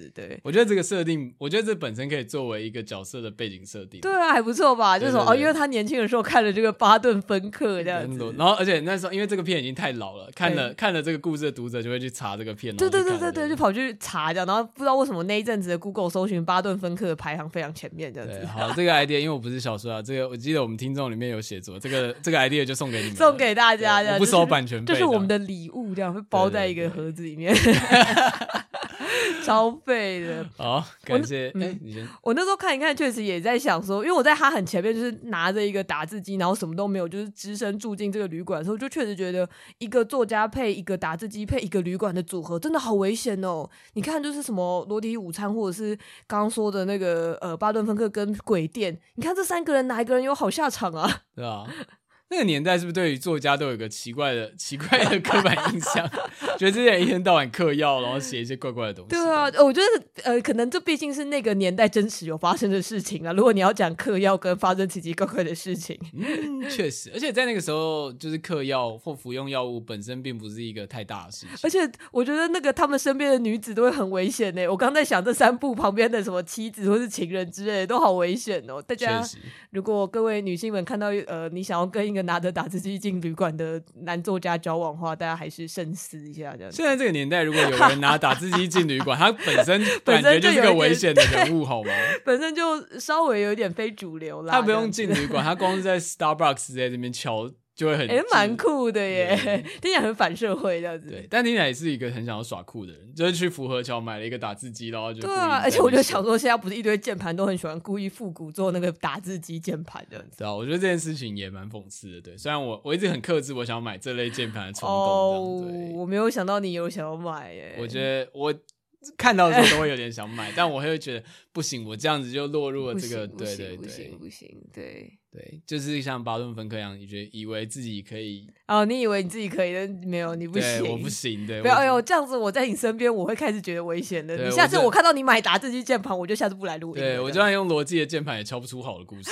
子。对， 我觉得这个设定，我觉得这本身可以作为一个角色的背景设定。 对啊，还不错吧？就是说因为他年轻的时候看了这个巴顿芬克这样子， 然后而且那时候因为这个片已经太老了，看了这个故事的读者就会去查这个片， 对，就跑去查这样，然后不知道为什么那一阵子的 Google 搜寻巴顿芬克的排行非常前面这样子。 好，这个 idea 因为我不是小说啊，这个我记得我们听众里面有写作，这个 idea 就送给你们， 送给大家这样， 我不收版权费， 这是我们的礼物，这样会包在一个盒子里面。超废的。 好，感谢。你先。 我那时候看一看，确实也在想说，因为我在他很前面，就是拿着一个打字机，然后什么都没有，就是只身住进这个旅馆的时候，就确实觉得一个作家配一个打字机配一个旅馆的组合，真的好危险哦。你看，就是什么裸体午餐，或者是刚刚说的那个巴顿芬克跟鬼店，你看这三个人哪一个人有好下场啊？ 对啊。那个年代是不是对于作家都有一个奇怪的刻板印象，觉得这些人一天到晚嗑药，然后写一些怪怪的东西？ 对啊，我觉得可能这毕竟是那个年代真实有发生的事情啊。如果你要讲嗑药跟发生奇奇怪怪的事情， 确实，而且在那个时候，就是嗑药或服用药物本身并不是一个太大的事情。 而且我觉得那个他们身边的女子都会很危险呢。我刚在想这三部旁边的什么妻子或是情人之类的都好危险哦。大家如果各位女性们看到你想要跟一个拿着打字机进旅馆的男作家交往的话，大家还是慎思一下这样。 现在这个年代，如果有人拿打字机进旅馆，他本身感觉就是个危险的人物，好吗？ 本身就稍微有点非主流啦。 他不用进旅馆，他光是在 Starbucks 在这边敲就会很蛮酷的耶，听起来很反社会这样子。 对，但听起来也是一个很想要耍酷的人，就是去福和桥买了一个打字机，然后就对啊，而且我就想说，现在不是一堆键盘都很喜欢故意复古做那个打字机键盘的， 对啊，我觉得这件事情也蛮讽刺的。对，虽然我一直很克制，我想要买这类键盘的冲动， 我没有想到你有想要买耶。 我觉得我看到的时候都会有点想买，但我会觉得不行，我这样子就落入了这个， 不行， 对，就是像巴顿芬克一样，你觉得以为自己可以你以为你自己可以，但没有，你不行， 对，我不行，对， 不要，哎呦，这样子我在你身边，我会开始觉得危险的。你下次我看到你买打字机键盘，我就下次不来录音。 对，我就算用逻辑的键盘也敲不出好的故事。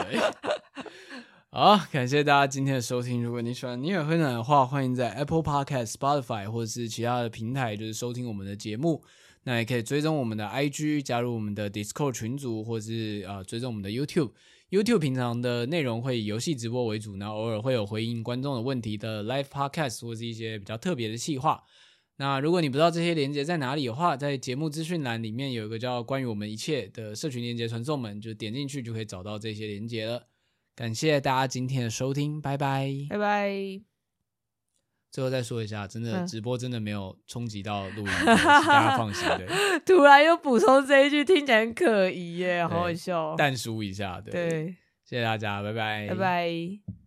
好，感谢大家今天的收听。如果你喜欢尼尔分享的话，欢迎在 Apple Podcast、Spotify 或者是其他的平台，就是收听我们的节目。那也可以追踪我们的 IG， 加入我们的 Discord 群组，或者是追踪我们的 YouTube。YouTube 平常的内容会以游戏直播为主，然后偶尔会有回应观众的问题的 Live Podcast 或是一些比较特别的企划。那如果你不知道这些连结在哪里的话，在节目资讯栏里面有一个叫关于我们一切的社群连结传送门，就点进去就可以找到这些连结了。感谢大家今天的收听，拜拜， 拜拜。 最后再说一下，真的直播真的没有冲击到录音，大家放心。对， 突然又补充这一句，听起来很可疑耶，好好笑。 淡书一下，对，谢谢大家，拜拜， 拜拜。